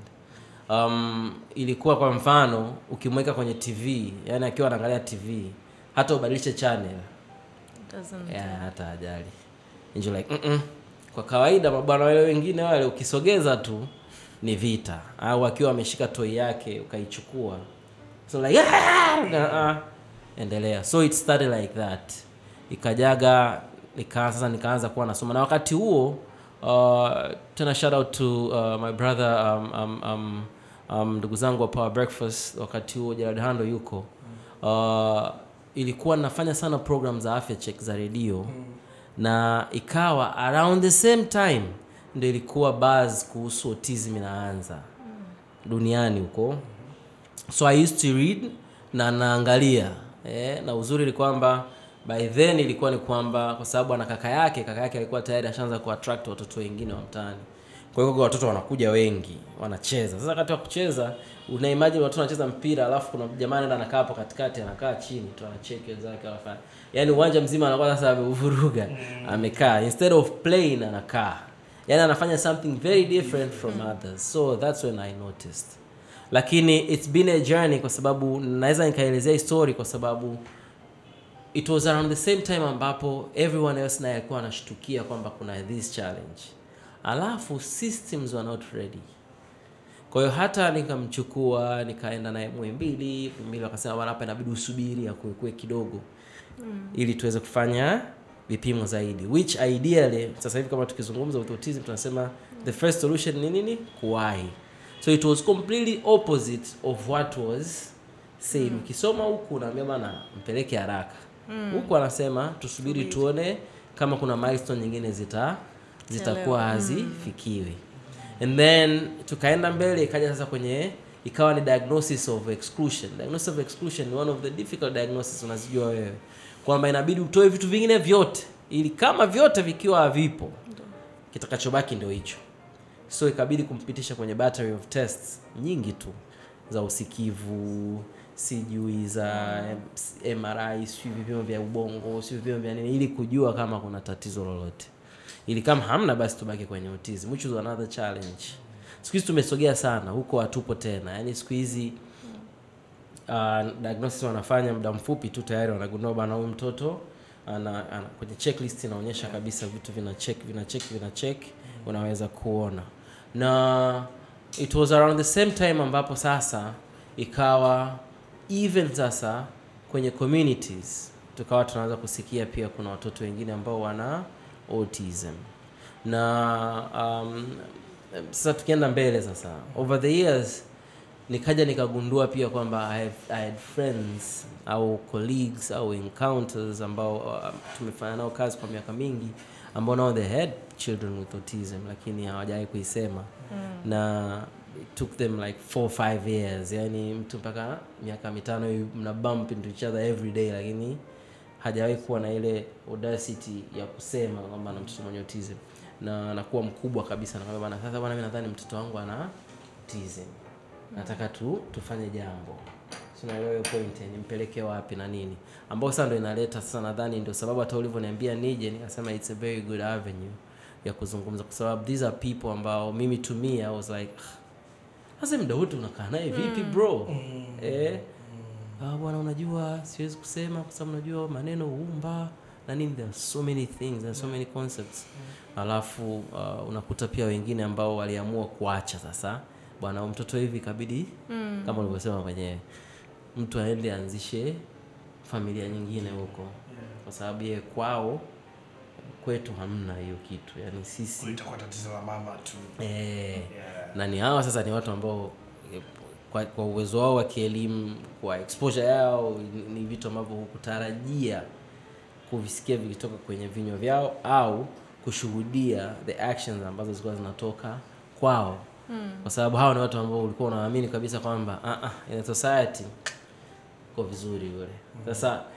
[SPEAKER 3] Um, ilikuwa kwa mfano ukimweka kwenye T V, yani akiwa anaangalia T V, hata ubadilishe channel.
[SPEAKER 4] Doesn't.
[SPEAKER 3] Yeah, hata ajali. And you're like, mm -mm. Kwa kawaida mabwana wale wengine wale ukisogeza tu ni vita. Au akiwa ameshika toy yake ukaichukua. So like, ah, endelea. So it started like that. Ikajaga nika sasa nikaanza kuwa nasoma na wakati huo uh, tena shout out to uh, my brother um um um, um ndugu zangu wa Power Breakfast wakati huo Gerard Hando yuko. Uh, ilikuwa nafanya sana program za afya check za radio. Mm. Na ikawa around the same time ndio ilikuwa buzz kuhusu autism inaanza. Mm. Duniani huko. So I used to read na naangalia. Eh, na uzuri ni kwamba by then ilikuwa ni kwamba kwa sababu ana kaka yake, kaka yake alikuwa tayari ashaanza kuattract watoto wengine wa mtaani. Kwa hiyo watoto wanakuja wengi, wanacheza. Sasa wakati wa kucheza, una imagine watu wanacheza mpira, alafu kuna jamaa anaenda anakaa hapo katikati, anakaa chini, tu anacheki wenzake wanafanya. Yaani uwanja mzima anakuwa sasa amevuruga, amekaa. Instead of playing anakaa. Yaani anafanya something very different from others. So that's when I noticed. Lakini it's been a journey kwa sababu naweza nikaelezea story kwa sababu it was around the same time ambapo everyone else naye alikuwa anashtukia kwamba kuna this challenge, alafu systems were not ready. Kwa hiyo hata nikamchukua nikaenda naye Muhimbili, Muhimbili wakasema bwana hapa inabidi usubiri akue kidogo mm. ili tuweze kufanya vipimo zaidi, which ideally sasa hivi kama tukizungumza with autism tunasema mm. the first solution ni nini? Kuwahi. So it was completely opposite of what was said. Mm. Ukisoma huku unaambia bana mpeleke haraka. Mm. Huku anasema tusubiri tuone kama kuna milestone nyingine zita zitakuwa hazifikiwi. And then tukaenda mbele ikaja sasa kwenye ikawa ni diagnosis of exclusion. Diagnosis of exclusion ni one of the difficult diagnoses unazijua wewe. Kwamba inabidi utoe vitu vingine vyote ili kama vyote vikiwa havipo kitakachobaki ndio hicho. So ikabidi kumpitisha kwenye battery of tests nyingi tu za usikivu, sijui za M R I, sijui vipimo vya ubongo, sijui vipimo vya nini ili kujua kama kuna tatizo lolote. Ili kama hamna basi tubaki kwenye autism, which was another challenge. Siku hizi tumesogea sana, huko hatupo tena. Yaani siku hizi uh, diagnosis wanafanya muda mfupi tu tayari wanagundua bana huyu mtoto ana, ana kwenye checklist inaonyesha kabisa vitu vina check vina check vina check unaweza kuona. Na it was around the same time ambapo sasa ikawa even sasa kwenye communities tukawa tunaanza kusikia pia kuna watoto wengine ambao wana autism. Na um, sasa tukienda mbele sasa over the years nikaja nikagundua pia kwamba I, I had friends au colleagues au encounters ambao uh, tumefanya nao kazi kwa miaka mingi ambao nao they had children with autism lakini hawajawahi kuisema. Mm. Na it took them like four five years, yani mtu mpaka miaka mitano mna bump into each other every day lakini hajawahi kuwa na ile audacity ya kusema kwamba ana mtoto mwenye autism. Na anakuwa mkubwa kabisa na kwamba bana sasa bwana mimi nadhani mtoto wangu ana autism. Nataka tu tufanye jambo. So na hiyo point nimpeleke wapi na nini. Ambao sasa ndio inaleta sasa nadhani ndio sababu hata ulivyoniambia nije nikasema it's a very good avenue ya kuzungumza kwa sababu these are people ambao mimi to me I was like sasa mda wote unakaa naye vipi bro? Mm. Eh ah bwana unajua siwezi kusema kwa sababu unajua maneno huumba na nini, there are so many things and so many concepts. Mm. Alafu uh, unakuta pia wengine ambao waliamua kuacha sasa bwana mtoto hivi kabidi mm. kama ulivyosema mwenyewe mtu aende anzishe familia nyingine huko. Yeah. Kwa sababu yeye kwao kwetu hamna hiyo kitu, yani sisi
[SPEAKER 2] itakuwa tatizo la mama tu.
[SPEAKER 3] Eh yeah. Na ni hawa sasa ni watu ambao kwa, kwa uwezo wao wa kielimu, kwa exposure yao ni vitu ambavyo hukutarajia kuvisikia vikitoka kwenye vinywa vyao au kushuhudia the actions ambazo zilikuwa zinatoka kwao. Hmm. Kwa sababu hao ni watu ambao ulikuwa unaamini kabisa kwamba ah ah in society kwa vizuri yule. Sasa hmm.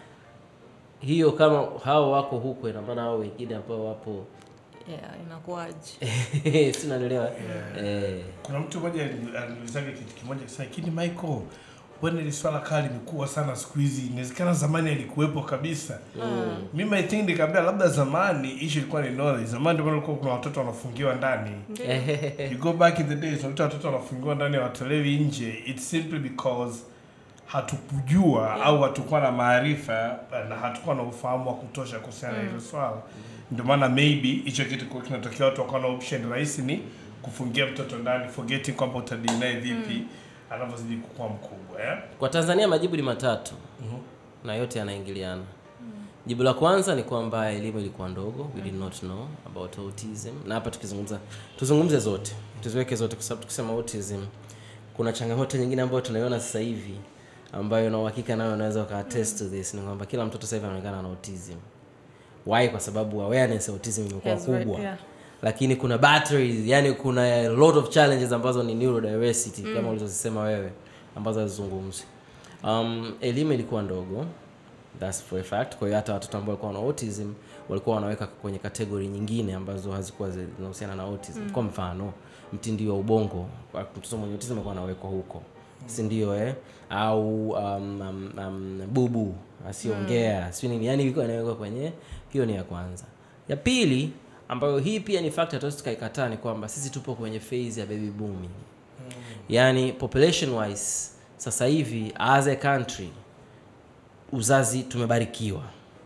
[SPEAKER 3] hiyo kama hao wako huko ina maana hao wengine ambao wapo
[SPEAKER 4] yeah inakuaje?
[SPEAKER 3] Sina naelewa.
[SPEAKER 2] Yeah. Eh kuna mtu mmoja aliulizaga kitu kimoja sasa kini Michael bwana ile swala kali limekuwa sana siku hizi, inawezekana zamani alikuwepo kabisa. Mm. Mimi I think nikamwambia labda zamani issue ilikuwa ni knowledge. Zamani ndio kulikuwa kuna watoto wanafungiwa ndani. You go back in the days watoto wanafungiwa ndani watolewi nje, it's simply because hatukujua yeah. au hatukuwa na maarifa na hatukuwa na ufahamu wa kutosha kuhusiana na mm. hilo swala. Mm. Ndio maana maybe hicho kitu kwa kinatokea watu wakaona option rahisi ni kufungia mtoto ndani forgetting kwamba utadeny vipi. Mm. Anavozidi kukua mkubwa eh.
[SPEAKER 3] Kwa Tanzania majibu ni matatu. Mhm. Na yote yanaingiliana. Mm. Jibu la kwanza ni kwamba elimu ilikuwa ndogo, we did not know about autism. Na hapa tukizungumza tuzungumze zote. Tuziweke zote kwa sababu tukisema autism kuna changamoto nyingine ambayo tunaiona sasa hivi ambayo na uhakika nayo unaweza ukatest to this ni kwamba kila mtoto sasa hivi anaonekana na autism. Why? Kwa sababu awareness of autism imekuwa kubwa. Right, yeah. Lakini kuna batteries, yani kuna a lot of challenges ambazo ni neurodiversity mm. kama ulizosema wewe ambazo zizungumzi. Um elimu ilikuwa ndogo. That's for a fact. Kwa hiyo hata watoto ambao walikuwa na autism walikuwa wanaweka kwenye category nyingine ambazo hazikuwa zinahusiana na autism. Mm. Kwa mfano, mtindio wa ubongo, mtoto mwenye autism alikuwa anawekwa huko. Mm. Si ndio eh? Au um, um, um, bubu asiongea, mm. si nini, yani ilikuwa inawekwa kwenye hiyo ni ya kwanza. Ya pili ambayo hii pia ni factor hatuwezi tukaikataa ni kwamba sisi tupo kwenye phase ya baby booming. Mm. Yani population wise sasa hivi as a country uzazi tumebarikiwa.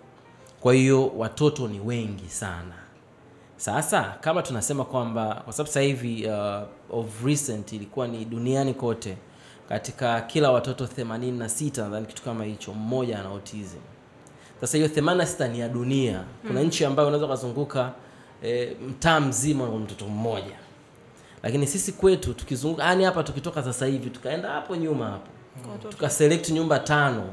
[SPEAKER 3] Kwa hiyo watoto ni wengi sana. Sasa kama tunasema kwamba kwa sababu sasa hivi uh, of recent ilikuwa ni duniani kote katika kila watoto themanini na sita nadhani kitu kama hicho mmoja ana autism. Sasa hiyo themanini na sita ni ya dunia. Kuna mm. nchi ambayo unaweza kuzunguka e, mtaa mzima kwa mtoto mmoja. Lakini sisi kwetu tukizunguka yani hapa tukitoka sasa hivi tukaenda hapo nyuma hapo. Mm. Tukaselect nyumba tano.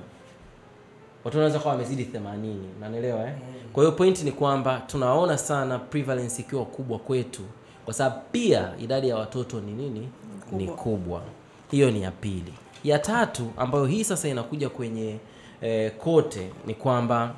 [SPEAKER 3] Watu wanaweza kuwa wamezidi themanini, unanielewa eh? Mm. Kwa hiyo point ni kwamba tunaona sana prevalence ikiwa kubwa kwetu kwa sababu pia idadi ya watoto ni nini? Kubwa. Ni kubwa. Hiyo ni ya pili. Ya tatu ambayo hii sasa inakuja kwenye eh, kote ni kwamba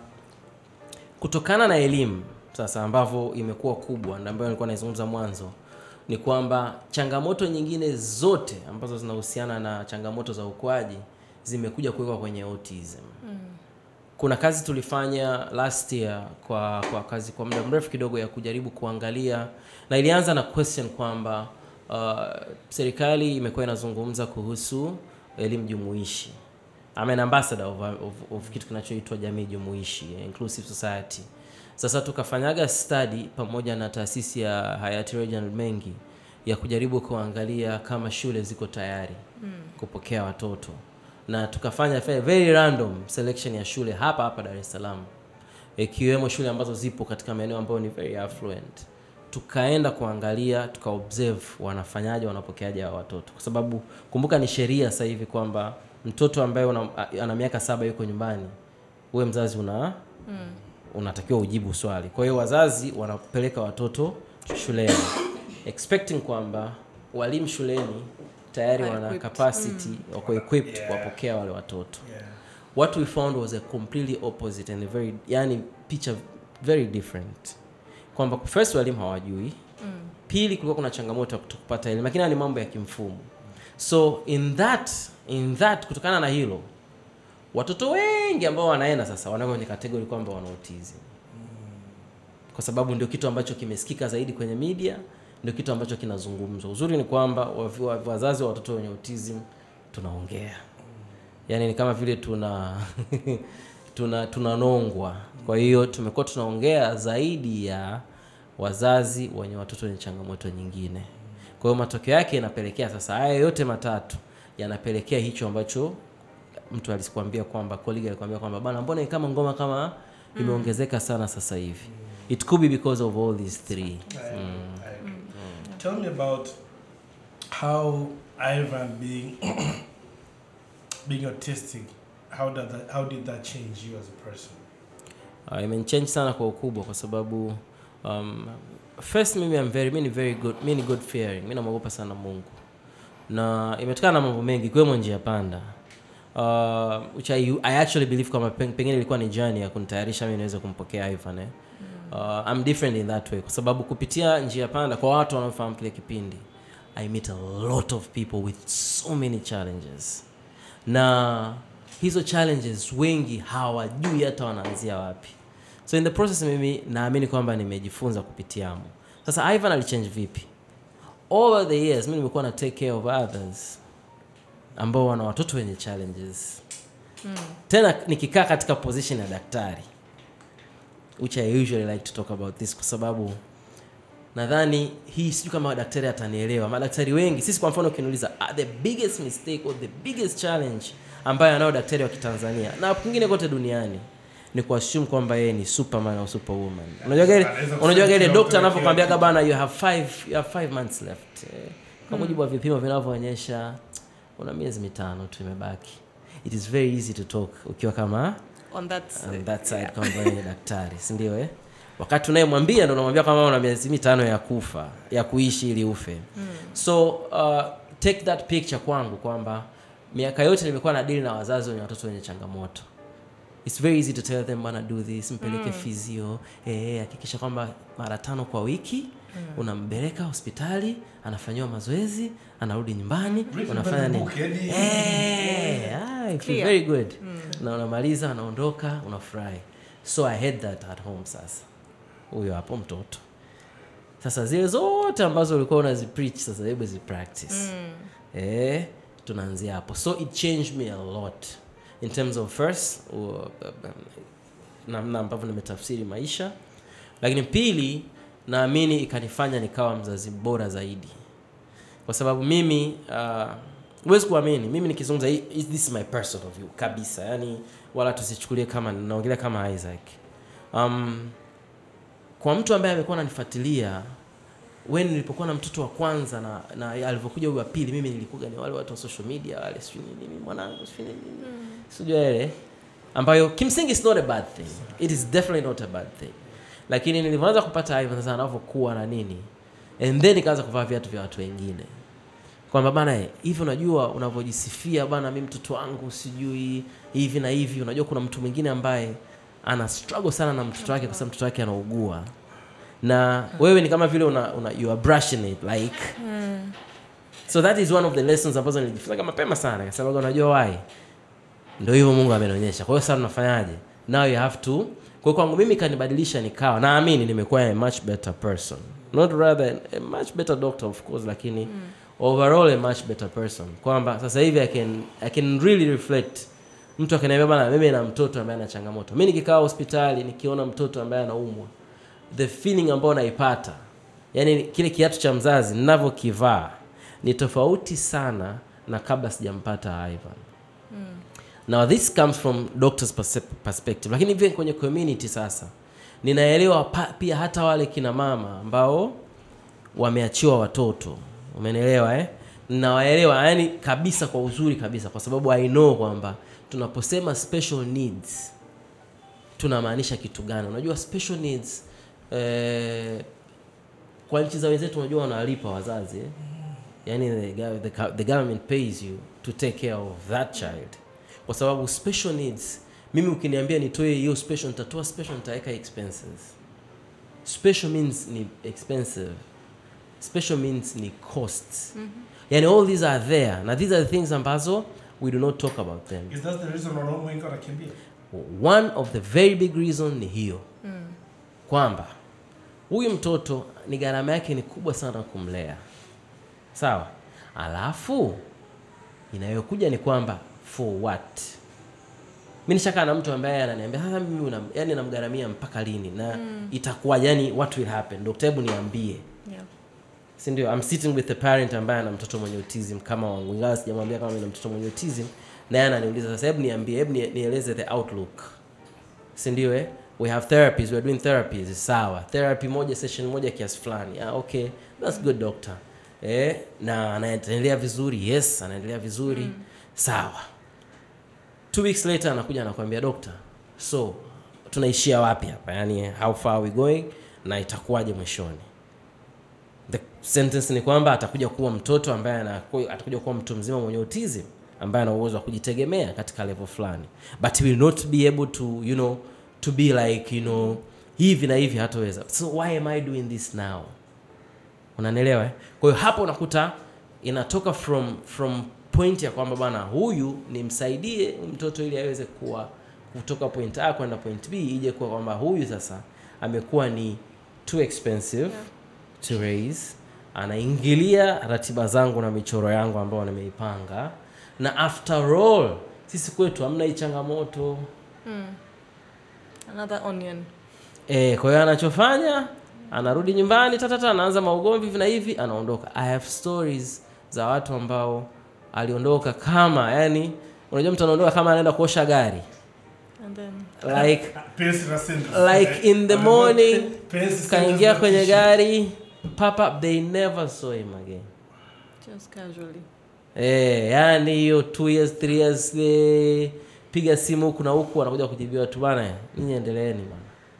[SPEAKER 3] kutokana na elimu sasa ambavyo imekuwa kubwa na ambayo nilikuwa naizungumza mwanzo ni kwamba changamoto nyingine zote ambazo zinahusiana na changamoto za ukuaji zimekuja kuwekwa kwenye autism. Mm. Kuna kazi tulifanya last year kwa kwa kazi kwa muda mrefu kidogo ya kujaribu kuangalia na ilianza na question kwamba uh, serikali imekuwa inazungumza kuhusu elimu jumuishi. I'm an ambassador of, of, of kitu kinachoitwa jamii jumuishi, inclusive society. Sasa tukafanyaga study pamoja na taasisi ya Hayati Reginald Mengi ya kujaribu kuangalia kama shule ziko tayari mm. kupokea watoto. Na tukafanya very random selection ya shule hapa hapa Dar es Salaam. Ikiwemo shule ambazo zipo katika maeneo ambayo ni very affluent. Tukaenda kuangalia, tukaobserve wanafanyaje wanapokeaje watoto. Kwa sababu kumbuka ni sheria sasa hivi kwamba mtoto ambaye una, ana miaka saba yuko nyumbani, wewe mzazi una mm. unatakiwa ujibu swali. Kwa hiyo wazazi wanapeleka watoto shuleni expecting kwamba walimu shuleni tayari wana capacity mm. wako equipped yeah. kuwapokea wale watoto. Yeah. What we found was a completely opposite and a very yani picture very different. Kwamba first walimu hawajui. Mm. Pili kulikuwa kuna changamoto ya kutopata elimu, lakini ni mambo ya kimfumo. So in that in that kutokana na hilo watoto wengi ambao wanaenda sasa wanakuwa kwenye category kwamba wana autism. Kwa sababu ndio kitu ambacho kimesikika zaidi kwenye media, ndio kitu ambacho kinazungumzwa. Uzuri ni kwamba wazazi wa watoto wenye autism tunaongea. Yaani ni kama vile tuna tuna tunanongwa. Kwa hiyo tumekuwa tunaongea zaidi ya wazazi wenye watoto wenye changamoto nyingine. Kwa hiyo matokeo yake yanapelekea sasa haya yote matatu yanapelekea hicho ambacho mtu alisikwambia kwamba colleague alikwambia kwamba bana mbona kama ngoma kama mm. imeongezeka sana sasa hivi. It could be because of all these three. I agree, mm.
[SPEAKER 2] I agree. Mm. Tell me about how Ivan being being autistic, how did that how did that change you as a person?
[SPEAKER 3] Uh, imenchange sana kwa ukubwa kwa sababu um, first mimi I'm very many very good many good fearing. Mimi naogopa sana Mungu. Na imetokana na mambo mengi kwa njia panda. Uh, which I, I actually believe kama pengine ilikuwa ni journey ya kunitayarisha mimi niweze kumpokea Ivan eh. Uh, I'm different in that way kwa sababu kupitia njia panda kwa watu wanaofahamu kile kipindi I meet a lot of people with so many challenges. Na hizo challenges wengi hawajui hata wanaanzia wapi. So in the process mimi naamini kwamba nimejifunza kupitiamo. Sasa Ivan alichange vipi? Over the years mimi nimekuwa na take care of others ambao wana watoto wenye challenges. Mm. Tena nikikaa katika position ya daktari, which I usually like to talk about this kwa sababu nadhani hii sio kama daktari atanielewa. Madaktari wengi sisi kwa mfano ukiniuliza ah, the biggest mistake or the biggest challenge ambayo anao daktari wa Kitanzania na kwingine kote duniani ni kuassume kwamba yeye ni superman au superwoman. Unajua gani? Unajua gani doctor anapokuambia bana you have five you have five months left. Kwa mujibu wa vipimo vinavyoonyesha una miezi mitano tu imebaki. It is very easy to talk ukiwa kama
[SPEAKER 4] on that side,
[SPEAKER 3] on that side yeah. Kama wewe daktari, si ndio eh? Wakati unayemwambia ndio unamwambia kama una miezi mitano ya kufa, ya kuishi ili ufe. Mm. So uh, take that picture kwangu kwamba miaka yote nimekuwa na deal na wazazi wenye watoto wenye changamoto. It's very easy to tell them bana do this, mpeleke mm. physio, eh hakikisha kwamba mara tano kwa wiki mm. unampeleka hospitali, anafanywa mazoezi, anarudi nyumbani, unafanya nini? Eh, I feel very good. Mm. Na unamaliza, anaondoka, unafurahi. So I had that at home sasa. Huyo hapo mtoto. Sasa zile zote ambazo ulikuwa unazipreach sasa hebu zi practice. Mm. Eh, tunaanzia hapo. So it changed me a lot in terms of first uh, namna ambavyo nimetafsiri maisha. Lakini pili, naamini ikanifanya nikawa mzazi bora zaidi. Kwa sababu mimi uh, huwezi kuamini, mimi nikizungumza this is my personal view kabisa. Yaani wala tusichukulie kama naongelea kama Isaac. Um, kwa mtu ambaye amekuwa ananifuatilia, when nilipokuwa na mtoto wa kwanza na, na alivyokuja huyu wa pili, mimi nilikuwa ni wale watu wa social media wale sio nini mwanangu sio nini. Mm. Sijui ile ambayo kimsingi is not a bad thing. It is definitely not a bad thing. Lakini nilianza kupata Ivan sasa anavyokuwa na nini. And then nikaanza kuvaa viatu vya watu wengine. Kwamba bana hivi unajua unavyojisifia bana mimi mtoto wangu sijui hivi na hivi, unajua kuna mtu mwingine ambaye ana struggle sana na mtoto wake kwa sababu mtoto wake anaugua. Na wewe ni kama vile una, una you are brushing it like. Mm. So that is one of the lessons ambazo nilijifunza kama mapema sana kwa sababu unajua why. Ndio hivyo Mungu amenionyesha. Kwa hiyo sasa tunafanyaje? Now you have to. Kwa kwangu mimi kanibadilisha nikawa naamini nimekuwa a much better person. Not rather a much better doctor of course, lakini mm. overall a much better person. Kwamba sasa hivi I can I can really reflect. Mtu akaniambia bana mimi na mtoto ambaye ana changamoto. Mimi nikikaa hospitali nikiona mtoto ambaye anaumwa, the feeling ambayo naipata, yani kile kiatu cha mzazi ninavyokivaa ni tofauti sana na kabla sijampata Ivan. Mm. Now this comes from doctor's perspective. Lakini pia kwenye community sasa ninaelewa pia hata wale kina mama ambao wameachiwa watoto. Umeelewa eh? Ninawaelewa yani kabisa kwa uzuri kabisa kwa sababu I know kwamba tunaposema special needs tunamaanisha kitu gani. Unajua special needs eh, kwa nchi za wenzetu unajua wanalipa wazazi eh? Yani the, the, the government pays you to take care of that child. Kwa sababu special needs, mimi ukiniambia nitoe hiyo special, nitatoa special, nitaweka expenses. Special means ni expensive. Special means ni costs. Mm-hmm. Yani all these are there. Now these are the things ambazo we do not talk about them.
[SPEAKER 2] Is that the reason wanaume wengi wanakimbia?
[SPEAKER 3] One of the very big reason ni hiyo. Mm. Kwamba huyu mtoto ni gharama yake ni kubwa sana kumlea. Sawa? Alafu inayokuja ni kwamba for what? Mimi nishaka na mtu ambaye ananiambia sasa mimi una yani namgaramia mpaka lini na mm. itakuwa yani what will happen? Doctor hebu niambie. Yeah. Si ndio? I'm sitting with a parent ambaye ana mtoto mwenye autism kama wangu. Ingawa sijamwambia kama mimi na mtoto mwenye autism, na yeye ananiuliza sasa hebu niambie, hebu nieleze the outlook. Si ndio eh? We have therapies, we are doing therapies. Sawa. Therapy moja session moja kiasi fulani. Ah okay, that's good doctor. Eh, na anaendelea vizuri. Yes, anaendelea vizuri. Mm. Sawa. Two weeks later anakuja anakuambia doctor, so tunaishia wapi hapa? Yani how far are we going na itakuwaje mwishoni? The sentence ni kwamba atakuja kuwa mtoto ambaye anakuwa atakuja kuwa mtu mzima mwenye autism ambaye ana uwezo wa kujitegemea katika level fulani, but he will not be able to you know to be like you know hivi na hivi hataweza. So why am I doing this now? Unanielewa eh? Kwa hiyo hapo unakuta inatoka from from point ya kwamba bana huyu nimsaidie mtoto ili aweze kuwa kutoka point A kwenda point B, ije kwa kwamba huyu sasa amekuwa ni too expensive yeah. to raise, anaingilia ratiba zangu na michoro yangu ambayo nimeipanga, na after all sisi kwetu hamna hii changamoto.
[SPEAKER 4] Mm. Another onion.
[SPEAKER 3] Eh, kwa hiyo anachofanya anarudi nyumbani tatata anaanza maugomvi hivi na hivi anaondoka. I have stories za watu ambao aliondoka kama yani unajua mtu anaondoka kama anaenda kuosha gari. And then like like in the morning kaingia kwenye gari papa they never saw him again.
[SPEAKER 4] Just casually.
[SPEAKER 3] Eh, yani hiyo two years three years they piga simu huku na huku anakuja kujibiwa watu bana ninyi endeleeni bana.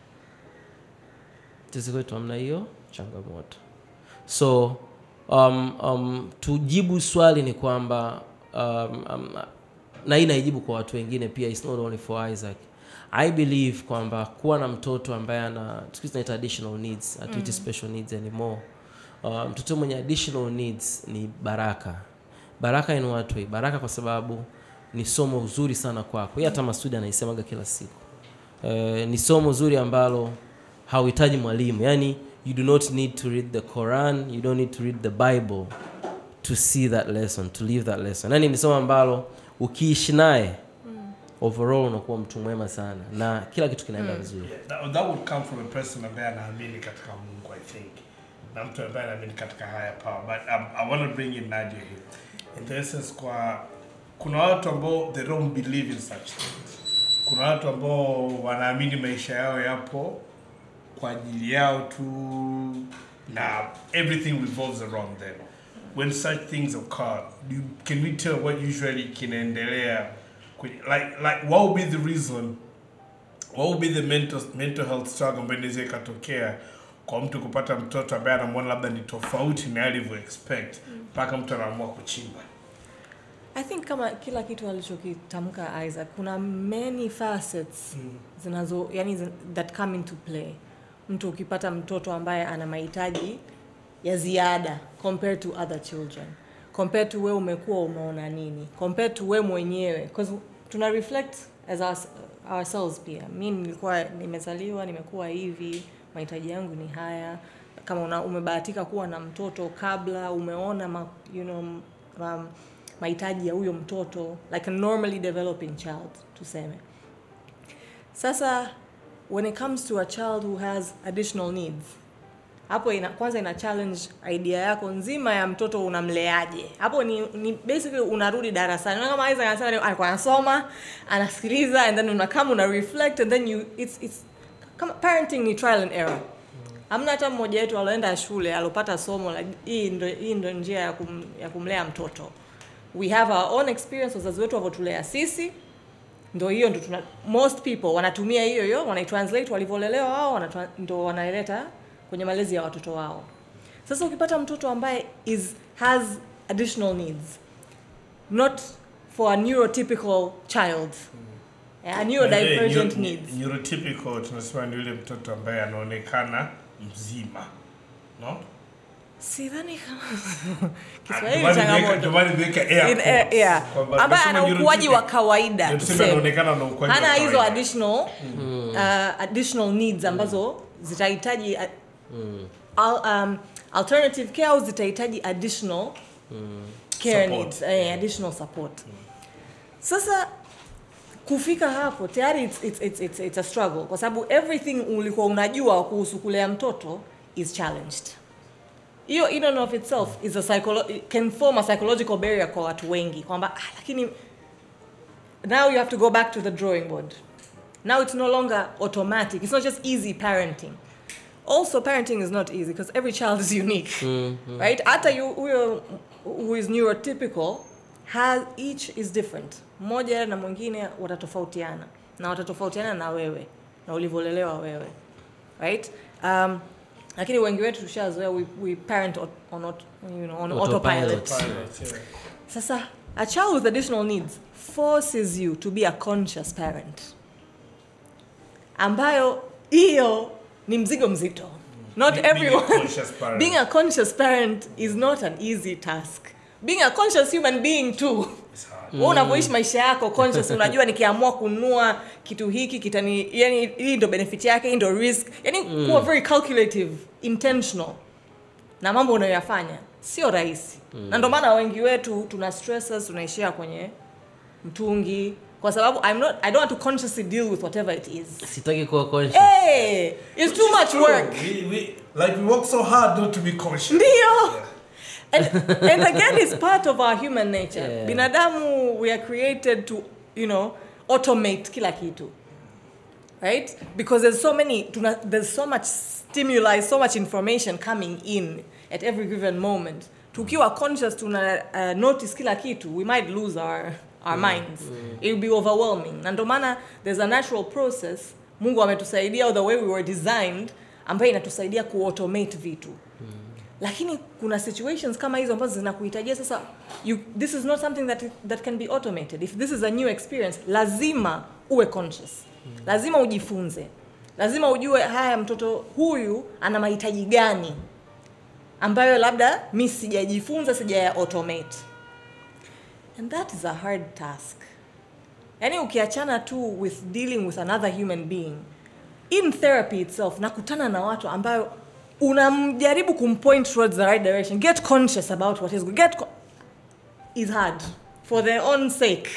[SPEAKER 3] Tuzikwetu hamna hiyo changamoto. So um um tujibu swali ni kwamba um, um na hii naijibu kwa watu wengine pia, it's not only for Isaac. I believe kwamba kuwa na mtoto ambaye ana tunaita additional needs, atuiti mm. special needs anymore. Uh, mtoto mwenye additional needs ni baraka. Baraka ni watu hii. Baraka kwa sababu ni somo uzuri sana kwako. Hii hata masudi anaisemaga kila siku. Uh, ni somo uzuri ambalo hauhitaji mwalimu. Yani you do not need to read the Quran, you don't need to read the Bible to see that lesson, to live that lesson. Yani ni somo ambalo ukiishi naye mm. overall unakuwa mtu mwema sana na kila kitu kinaenda vizuri.
[SPEAKER 2] Yeah, that, that would come from a person ambaye anaamini katika Mungu, I think. Na mtu ambaye anaamini katika higher power. But um, I want to bring in Nadia here. In the essence, kwa kuna watu ambao they don't believe in such things. Kuna watu ambao wanaamini maisha yao yapo kwa ajili yao tu na everything revolves around them. When such things occur, do you, can we tell what usually kinaendelea? Like, like what would be the reason? What would be the mental mental health struggle ambayo inaweza ikatokea kwa mtu kupata mtoto ambaye anamwona labda ni tofauti na alivyo expect mpaka mtu anaamua kuchimba?
[SPEAKER 4] I think kama kila kitu alichokitamka Isaac, kuna many facets mm. zinazo yani zin, that come into play. Mtu ukipata mtoto ambaye ana mahitaji ya ziada compared to other children, compared to wewe umekuwa umeona nini, compared to wewe mwenyewe, because tuna reflect as us, ourselves pia. Mimi nilikuwa nimezaliwa nimekuwa hivi, mahitaji yangu ni haya. Kama una, umebahatika kuwa na mtoto kabla, umeona ma, you know um, mahitaji ya huyo mtoto like a normally developing child tuseme. Sasa when it comes to a child who has additional needs, hapo ina, kwanza ina challenge idea yako nzima ya mtoto unamleaje. Hapo ni, ni basically unarudi darasani. Unaona kama Isaac anasema alikuwa anasoma, anasikiliza, and then unakama una reflect, and then you it's it's kama parenting ni trial and error. Hamna hata mmoja wetu aloenda shule alopata somo like hii ndo hii ndo njia ya, kum, ya kumlea mtoto. We have our own experience, wazazi wetu wavotulea sisi. Ndo hiyo ndo tuna, most people wanatumia hiyo hiyo, wanaitranslate walivolelewa wao, wana, ndo wanaileta kwenye malezi ya watoto wao. Sasa ukipata mtoto ambaye is has additional needs, not for a neurotypical child, mm. a neurodivergent
[SPEAKER 2] neuro,
[SPEAKER 4] needs.
[SPEAKER 2] Neurotypical tunasema ni yule mtoto ambaye anaonekana mzima, no?
[SPEAKER 4] Sidhani kama Kiswahili changamoto.
[SPEAKER 2] Ndomani niweka air.
[SPEAKER 4] Yeah. Ambaye ana ukuaji wa kawaida.
[SPEAKER 2] Tuseme anaonekana na ukuaji wa kawaida.
[SPEAKER 4] Hana hizo additional mm. uh, additional needs ambazo zitahitaji uh, mm. al, um, alternative care au zitahitaji additional mm. care support. Needs, uh, additional support. Mm. Sasa kufika hapo tayari it's, it's, it's, it's, it's a struggle kwa sababu everything ulikuwa unajua kuhusu kulea mtoto is challenged. Hiyo in and of itself is a psycholo- can form a psychological barrier kwa watu wengi kwamba ah, lakini now you have to go back to the drawing board. Now it's no longer automatic. It's not just easy parenting. Also parenting is not easy because every child is unique. Mm-hmm. Right? Hata you who is neurotypical has each is different. Mmoja na mwingine watatofautiana na watatofautiana na wewe na ulivolelewa wewe. Right? Um lakini wengi wetu tushazoea we, we parent on, on you know on autopilot. autopilot yeah. Sasa a child with additional needs forces you to be a conscious parent, ambayo hiyo ni mzigo mzito. Not
[SPEAKER 2] being,
[SPEAKER 4] everyone
[SPEAKER 2] being a conscious parent.
[SPEAKER 4] Being a conscious parent is not an easy task. Being a conscious human being too. Wewe unavoishi maisha yako conscious, unajua nikiamua kununua kitu hiki kitani, yani hii ndo benefit yake, hii ndo risk. Yani mm. kuwa very calculative, intentional na mambo unayoyafanya sio rahisi. Mm. Na ndio maana wengi wetu tuna stresses, tunaishia kwenye mtungi kwa sababu I'm not I don't want to consciously deal with whatever it is.
[SPEAKER 3] Sitaki kuwa conscious.
[SPEAKER 4] Hey, it's too much work.
[SPEAKER 2] We, we like we work so hard not to be conscious.
[SPEAKER 4] Ndio. Yeah. And, and again, it's part of our human nature. Yeah. Binadamu, we are created to, you know, automate kila kitu. Right? Because there's so many, there's so much stimuli, so much information coming in at every given moment. Tukiwa conscious, tuna uh, notice kila kitu, we might lose our, our mm. minds. Mm. It will be overwhelming. Na ndio maana there's a natural process, Mungu ametusaidia the way we were designed, ambayo inatusaidia ku-automate vitu. Lakini kuna situations kama hizo ambazo zinakuhitajia sasa you, this is not something that that can be automated. If this is a new experience, lazima uwe conscious. Mm. Lazima ujifunze. Lazima ujue haya mtoto huyu ana mahitaji gani ambayo labda mimi sijajifunza, sija automate. And that is a hard task. Yani ukiachana tu with dealing with another human being, in therapy itself nakutana na watu ambayo unamjaribu kumpoint towards the right direction. Get conscious about what is good. Get co- is hard for their own sake.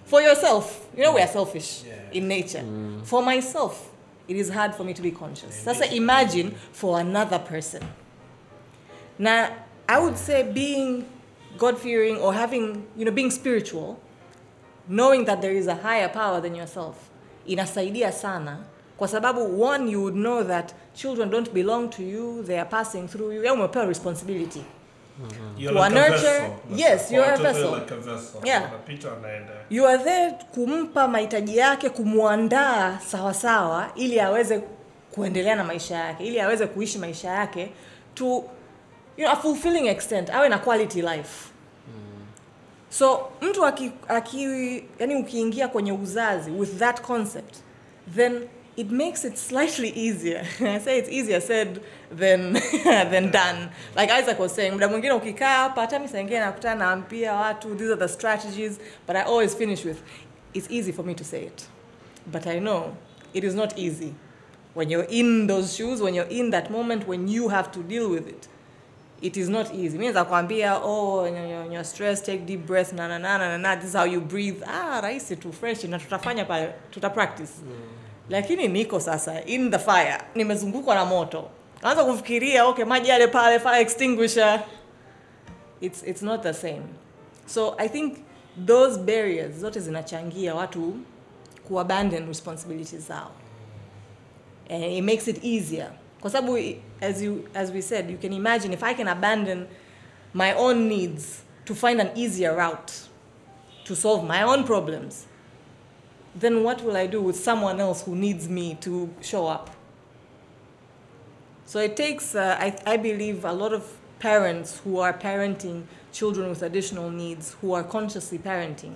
[SPEAKER 4] For yourself, you know we are selfish
[SPEAKER 2] Yeah.
[SPEAKER 4] in nature. For myself, it is hard for me to be conscious. Sasa imagine for another person. Now, I would say being God-fearing or having, you know, being spiritual, knowing that there is a higher power than yourself, inasaidia sana. Kwa sababu, one, you would know that children don't belong to you, they are passing through you. You have a responsibility.
[SPEAKER 2] You're
[SPEAKER 4] To
[SPEAKER 2] like a
[SPEAKER 4] nurture,
[SPEAKER 2] vessel.
[SPEAKER 4] yes, you're a
[SPEAKER 2] Watoto
[SPEAKER 4] vessel.
[SPEAKER 2] like a vessel.
[SPEAKER 4] Yeah.
[SPEAKER 2] Unapita unaenda.
[SPEAKER 4] You are there kumpa mahitaji yake, kumuandaa sawa sawa ili aweze kuendelea na maisha yake, ili aweze kuishi maisha yake to, you know, a fulfilling extent, awe na quality life. Mm. So mtu aki, aki yani ukiingia kwenye uzazi with that concept, then it makes it slightly easier. I say it's easier said than than done. Like Isaac was saying, muda mwingine ukikaa hapa hata mimi sengine nakutana naambia watu these are the strategies, but I always finish with it's easy for me to say it. But I know it is not easy. When you're in those shoes, when you're in that moment when you have to deal with it, it is not easy. Means akwambia, oh, when you're stressed, take deep breaths, na na na na na, this is how you breathe. Ah, rahisi tu, fresh, na tutafanya pale, tuta practice. Mm. Lakini niko sasa in the fire, nimezungukwa na moto. Anza kufikiria, okay, maji yale pale, fire extinguisher. It's it's not the same. So I think those barriers zote zinachangia watu ku abandon responsibilities zao. And it makes it easier. Kwa sababu, as you as we said, you can imagine if I can abandon my own needs to find an easier route to solve my own problems, then what will I do with someone else who needs me to show up? So it takes, uh, I, I believe, a lot of parents who are parenting children with additional needs, who are consciously parenting,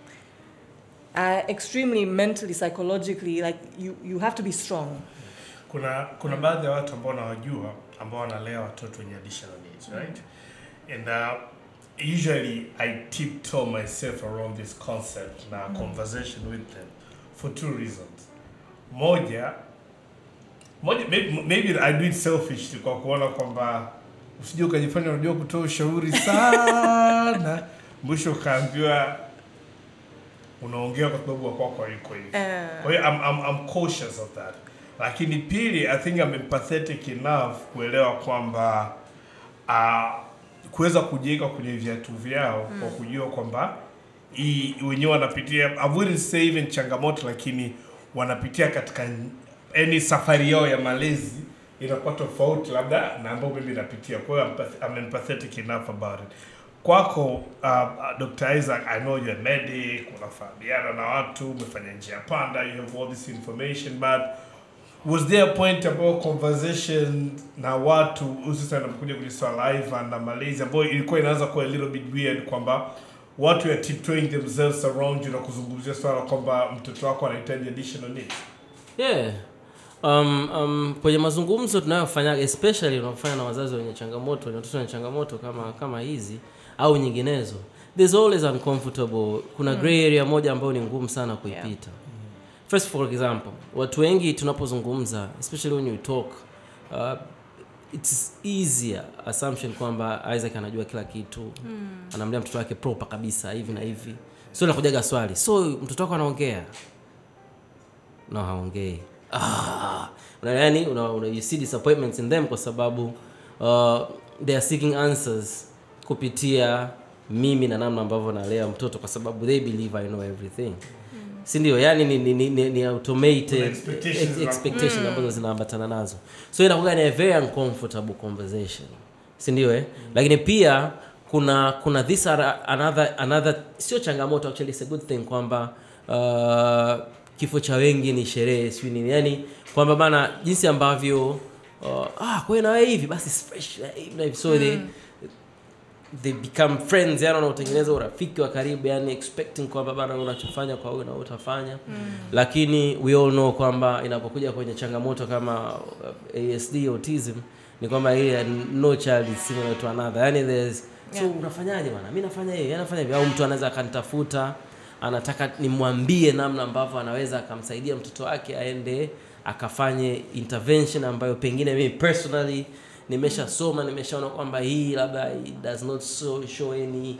[SPEAKER 4] uh, extremely mentally, psychologically, like you, you have to be strong.
[SPEAKER 2] Kuna kuna baadhi ya watu ambao nawajua ambao wanalea watoto wenye additional needs, right? And uh, usually I tiptoe myself around this concept na mm. conversation with them for two reasons. Moja, moja maybe, maybe I do it selfishly kwa kuona kwamba usije ukajifanya unajua kutoa ushauri sana mwisho kaambiwa unaongea kwa sababu wako kwa iko hivi. Kwa hiyo I'm, I'm I'm cautious of that. Lakini pili, I think I'm empathetic enough kuelewa kwamba uh, kuweza kujiweka kwenye viatu vyao mm. kwa kujua kwamba hii wenyewe wanapitia, I wouldn't say even changamoto, lakini wanapitia katika any safari yao ya malezi inakuwa tofauti labda na ambao mimi napitia. Kwa hiyo I'm empathetic enough about it. Kwako uh, Doctor Isaac, I know you're a medic, unafahamiana na watu, umefanya njia panda, you have all this information, but was there a point about conversation na watu hususan unapokuja kwenye swala live na malezi ambayo ilikuwa inaanza kuwa a little bit weird kwamba watu are tiptoeing themselves around you na kuzungumzia swala kwamba mtoto wako anahitaji additional needs?
[SPEAKER 3] Yeah. Um, um, kwenye mazungumzo tunayofanya, especially unafanya na wazazi wenye changamoto, wenye watoto wenye changamoto kama kama hizi au nyinginezo, there's always uncomfortable. Kuna mm. gray area moja ambayo ni ngumu sana kuipita. Yeah. First, for example, watu wengi tunapozungumza, especially when you talk, uh, it's easier assumption kwamba Isaac anajua kila kitu. Mm. Anamlea mtoto wake proper kabisa hivi na hivi. So nakujaga swali, so mtoto wako anaongea? No, haongei. Ah, yani una, una you see disappointments in them kwa sababu uh, they are seeking answers kupitia mimi na namna ambavyo nalea mtoto kwa sababu they believe I know everything. Mm. Si ndio? Yani ni ni, ni, ni automated expectations, expectation ambazo mm. zinaambatana nazo. So inakuwa ni a very uncomfortable conversation. Si ndio eh? Mm. Lakini pia kuna kuna this another another sio changamoto, actually it's a good thing kwamba uh, kifo cha wengi ni sherehe sio nini, yani kwamba bana jinsi ambavyo uh, ah kwa na wewe hivi basi fresh hivi, so mm. they they become friends, yani wanaotengeneza urafiki wa karibu, yani expecting kwamba bana unachofanya kwa wewe na utafanya. Mm. Lakini we all know kwamba inapokuja kwenye changamoto kama uh, A S D autism ni kwamba ile no child is similar to another, yani there's yeah. so unafanyaje bana, mimi nafanya hivi, anafanya hivi, au mtu anaweza akanitafuta anataka nimwambie namna ambavyo anaweza akamsaidia mtoto wake aende akafanye intervention ambayo pengine mimi personally nimeshasoma, nimeshaona kwamba hii labda it does not so show any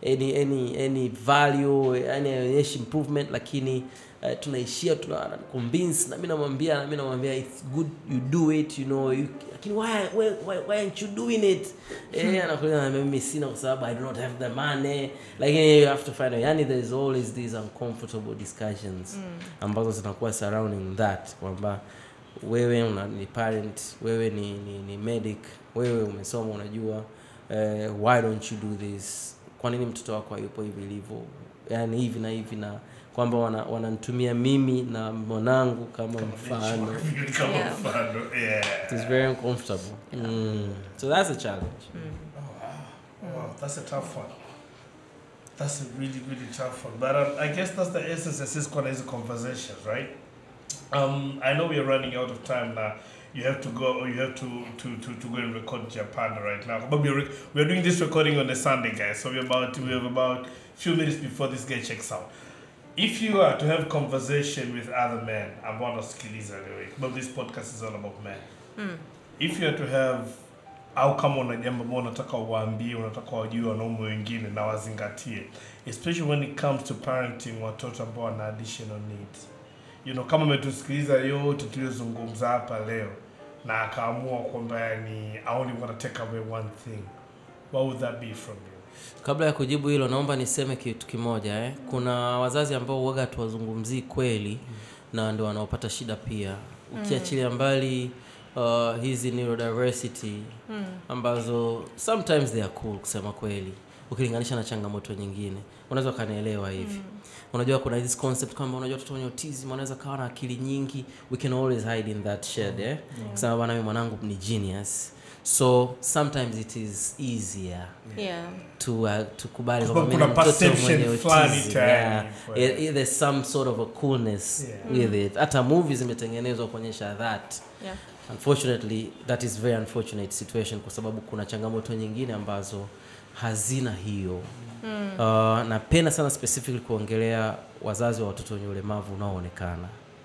[SPEAKER 3] any any any value, any any improvement, lakini uh, tunaishia tuna convince, na mimi namwambia na mimi namwambia it's good you do it, you know, you, lakini why why why, why aren't you doing it? Eh, anakuja na mimi sina kwa sababu I do not have the money, like you have to find out. Yani there is always these uncomfortable discussions mm. ambazo zinakuwa surrounding that, kwamba wewe una ni parent, wewe ni ni, ni medic, wewe umesoma unajua, uh, why don't you do this? Kwa nini mtoto wako hayupo hivi ilivyo? Yani hivi na hivi, na kwamba wananitumia wana mimi na mwanangu kama mfano.
[SPEAKER 2] Kama mfano. Yeah.
[SPEAKER 3] It is very uncomfortable. Yeah. Mm. So that's a challenge.
[SPEAKER 2] Mm. Oh, wow. Wow, that's a tough one. That's a really, really tough one. But um, I guess that's the essence of this is a conversation, right? Um, I know we are running out of time now. You have to go, or you have to, to, to, to go and record Japan right now. But we're, we're doing this recording on a Sunday, guys. So we're about, we have about a few minutes before this guy checks out. If you are to have conversation with other men, I want to skiliza anyway, but this podcast is all about men. Mm. If you are to have, au kama una jambo ambalo unataka uwaambie, unataka wajue wanaume wengine na wazingatie, especially when it comes to parenting watoto ambao wana additional needs. You know, kama umetusikiliza yote tuliyozungumza hapa leo na akaamua kwamba ni I only want to take away one thing, what would that be from you?
[SPEAKER 3] Kabla ya kujibu hilo naomba niseme kitu kimoja eh. Kuna wazazi ambao huaga tuwazungumzii kweli mm. na ndio wanaopata shida pia. Ukiachilia mbali uh, hizi neurodiversity mm. ambazo sometimes they are cool kusema kweli, ukilinganisha na changamoto nyingine. Unaweza kanielewa hivi. Mm. Unajua kuna this concept kwamba unajua watoto wenye autism wanaweza kawa na akili nyingi, we can always hide in that shade eh. Yeah. Kusema bwana mimi mwanangu ni genius. So sometimes it is easier
[SPEAKER 4] yeah.
[SPEAKER 3] to uh, to kubali kwamba mimi mtoto mwenye autism. Yeah. It, it, there's some sort of a coolness yeah. with it. Hata movies zimetengenezwa kuonyesha that. Yeah. Unfortunately, that is very unfortunate situation kwa sababu kuna changamoto nyingine ambazo hazina hiyo. Mm. Uh, napenda sana specifically kuongelea wazazi wa watoto wenye ulemavu unaoonekana.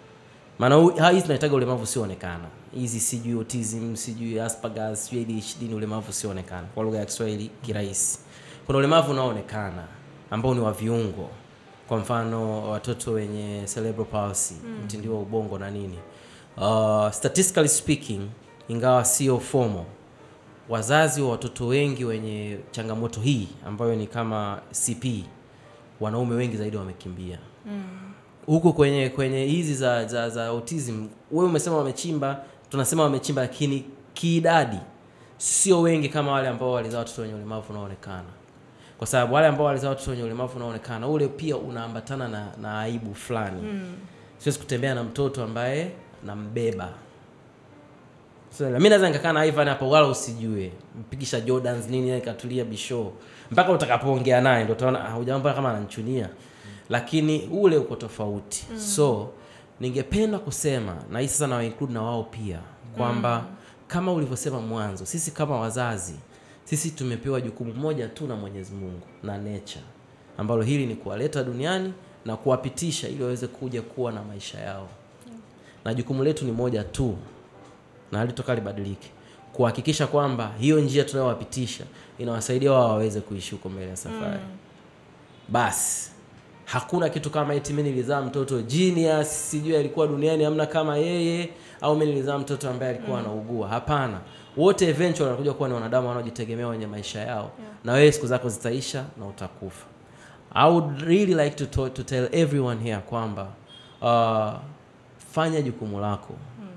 [SPEAKER 3] Maana hizi tunahitaji ulemavu sioonekana. Hizi sijui autism, sijui Asperger's, sijui A D H D ni ulemavu sioonekana. Kwa lugha ya Kiswahili kirahisi. Kuna ulemavu unaoonekana ambao ni wa viungo. Kwa mfano watoto wenye cerebral palsy, mm. mtindio wa ubongo na nini. Uh, statistically speaking, ingawa sio formal, wazazi wa watoto wengi wenye changamoto hii ambayo ni kama C P, wanaume wengi zaidi wamekimbia. Mm. Huko kwenye kwenye hizi za za, za autism, wewe umesema wamechimba, tunasema wamechimba, lakini kiidadi sio wengi kama wale ambao walizaa watoto wenye ulemavu unaoonekana. Kwa sababu wale ambao walizaa watoto wenye ulemavu unaoonekana, ule pia unaambatana na na aibu fulani. Mm. Siwezi kutembea na mtoto ambaye nambeba. So mimi naweza nikakaa na Ivan hapo wala usijue. Mpigisha Jordans nini yeye katulia bisho. Mpaka utakapoongea naye ndio utaona ah hujambo kama ananichunia. Lakini ule uko tofauti. Mm. So ningependa kusema na hii sasa na include na wao pia kwamba mm. kama ulivyosema mwanzo, sisi kama wazazi sisi tumepewa jukumu moja tu na Mwenyezi Mungu na nature, ambalo hili ni kuwaleta duniani na kuwapitisha ili waweze kuja kuwa na maisha yao. Mm. Na jukumu letu ni moja tu na halitoka libadilike, kuhakikisha kwamba hiyo njia tunayowapitisha inawasaidia wao waweze kuishi huko mbele ya safari. Mm. Basi hakuna kitu kama eti mimi nilizaa mtoto genius, sijui alikuwa duniani hamna kama yeye, au mimi nilizaa mtoto ambaye alikuwa anaugua. Mm. Hapana. Wote eventually wanakuja kuwa ni wanadamu wanaojitegemea wenye maisha yao. Yeah. Na wewe siku zako zitaisha na utakufa. I would really like to to, to tell everyone here kwamba uh, fanya jukumu lako. Mm.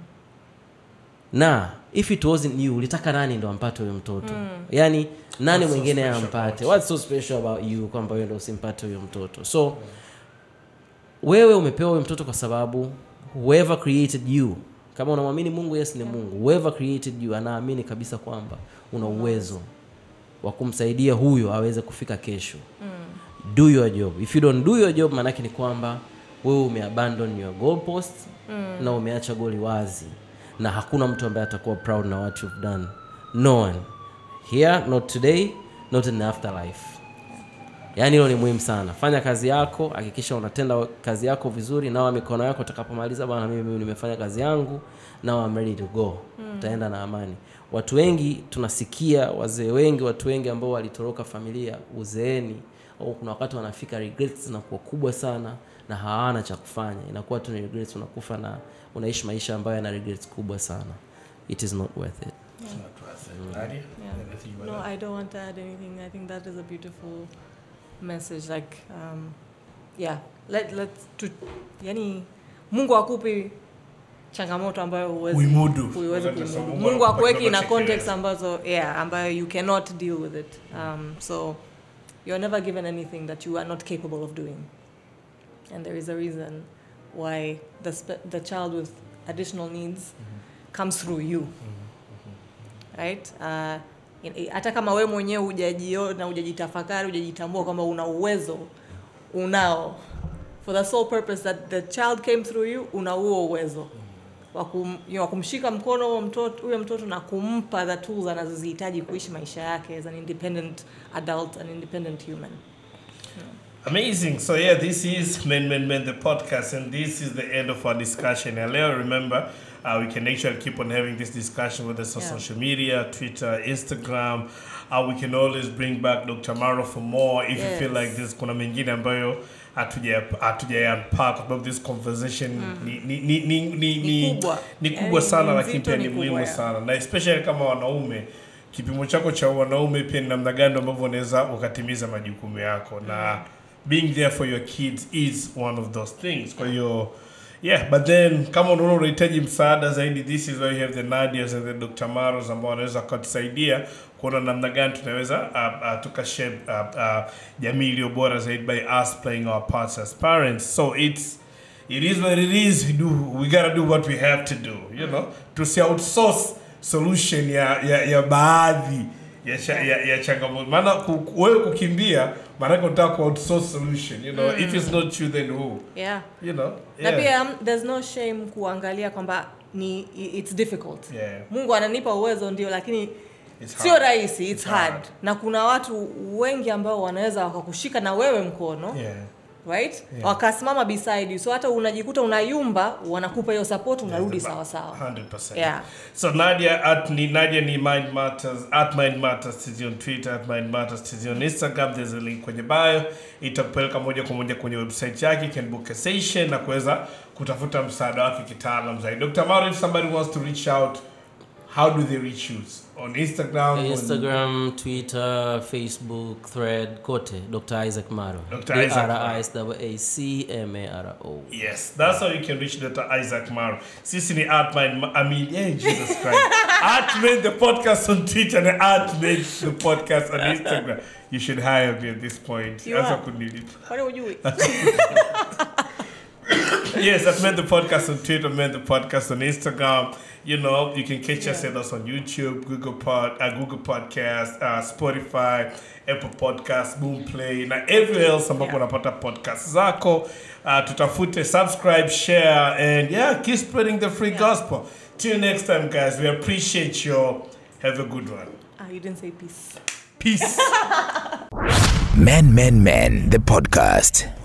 [SPEAKER 3] Na if it wasn't you, ulitaka nani ndo ampate huyo mtoto? Mm. Yaani nani What's mwingine so ampate? What's so special about you kwamba wewe ndo usimpate huyo mtoto? So yeah. wewe umepewa huyo mtoto kwa sababu whoever created you, kama unamwamini Mungu, yes ni Mungu, whoever created you anaamini kabisa kwamba una uwezo wa kumsaidia huyo aweze kufika kesho. Mm. Do your job. If you don't do your job, maana yake ni kwamba wewe umeabandon your goalpost. Mm. na umeacha goli wazi, na hakuna mtu ambaye atakuwa proud na what you've done. No one. Here, not today, not in the afterlife. Yaani hilo ni muhimu sana. Fanya kazi yako, hakikisha unatenda kazi yako vizuri, na mikono yako utakapomaliza bwana mimi mimi nimefanya kazi yangu, now I'm ready to go. Mm. Utaenda na amani. Watu wengi tunasikia, wazee wengi, watu wengi ambao walitoroka familia uzeeni au kuna wakati wanafika regrets zinakuwa kubwa sana na hawana cha kufanya, inakuwa tu ni regrets, unakufa na unaishi maisha ambayo yana regrets kubwa sana. It is not worth it.
[SPEAKER 2] It's not worth it. Nadia?
[SPEAKER 4] Yeah. No, I don't want to add anything. I think that is a beautiful message. Like, um, yeah, let let's to, yani Mungu akupi changamoto ambayo uwezi
[SPEAKER 2] Uimudu.
[SPEAKER 4] uweze kuimudu. Mungu akuweki na context ambazo yeah, ambayo you cannot deal with it. Um, so you're never given anything that you are not capable of doing. And there is a reason why the spe- the child with additional needs mm-hmm. comes through you. Mm-hmm. Right? Uh, hata kama wewe mwenyewe hujajiona, hujajitafakari, hujajitambua kwamba una uwezo, unao. For the sole purpose that the child came through you, una huo uwezo. Wa kum, you know, kumshika mkono huyo mtoto, huyo mtoto na kumpa the tools anazozihitaji kuishi maisha yake as an independent adult, an independent human.
[SPEAKER 2] Amazing. So yeah, this is Men Men Men the podcast, and this is the end of our discussion. And Leo, remember, uh, we can actually keep on having this discussion with us on yeah. social media, Twitter, Instagram. Uh, we can always bring back Doctor Maro for more if yes. you feel like this kuna mengine ambayo hatuja hatuja unpack about this conversation mm. ni ni ni ni ni, ni kubwa, ni kubwa yeah, sana, lakini pia ni muhimu sana, na especially kama wanaume. Kipimo chako cha wanaume pia ni namna gani ambavyo unaweza ukatimiza majukumu yako, na being there for your kids is one of those things. Kwa hiyo yeah, but then kama unaona unahitaji msaada zaidi, this is why you have the Nadias and the Doctor Maros ambao wanaweza kutusaidia kuona namna gani tunaweza uh, uh, tukashape uh, uh, jamii iliyo bora zaidi by us playing our parts as parents. So it's it is what it is. We do we gotta do what we have to do, you know, to see outsource solution ya ya, ya baadhi ya cha, ya, ya changamoto. Maana wewe kukimbia maana unataka ku outsource solution, you know. Mm. If it's not you, then who? Yeah. You know.
[SPEAKER 4] Yeah. Na pia um, there's no shame kuangalia kwamba ni it's difficult.
[SPEAKER 2] Yeah.
[SPEAKER 4] Mungu ananipa uwezo ndio, lakini sio rahisi, it's, it's hard. hard. Na kuna watu wengi ambao wanaweza wakakushika na wewe mkono.
[SPEAKER 2] Yeah.
[SPEAKER 4] Right? Yeah. Wakasimama beside you. So hata unajikuta unayumba, wanakupa hiyo support, unarudi yeah, sawa sawa.
[SPEAKER 2] one hundred percent.
[SPEAKER 4] Yeah.
[SPEAKER 2] So Nadia at ni Nadia ni Mind Matters, at Mind Matters T Z on Twitter, at Mind Matters T Z on Instagram. There's a link kwenye bio. Itakupeleka moja kwa moja kwenye website yake, you can book a session na kuweza kutafuta msaada wake kitaalam zaidi. Doctor Maro, if somebody wants to reach out, how do they reach you? On Instagram?
[SPEAKER 3] Instagram, on Twitter, Facebook, Thread, kote, Doctor Isaac Maro.
[SPEAKER 2] Doctor Isaac Maro.
[SPEAKER 3] D R I S A C M A R O.
[SPEAKER 2] Yes, that's how you can reach Doctor Isaac Maro. Sisi ni at mind, I mean, yeah, Jesus Christ. At made the podcast on Twitter and at made the podcast on Instagram. You should hire me at this point.
[SPEAKER 4] You are.
[SPEAKER 2] What would you Yes, I've made the podcast on Twitter, made the podcast on Instagram. You know, you can catch yeah. us, us on YouTube, Google Pod, uh, Google Podcast, uh, Spotify, Apple Podcasts, Boomplay, na everywhere else ambapo unapata yeah. podcast zako. Uh, tutafute, subscribe, share, and yeah, keep spreading the free yeah. gospel. Till next time, guys. We appreciate you. Have a good one.
[SPEAKER 4] Ah, you didn't say peace.
[SPEAKER 2] Peace.
[SPEAKER 1] Men, Men, Men, the podcast.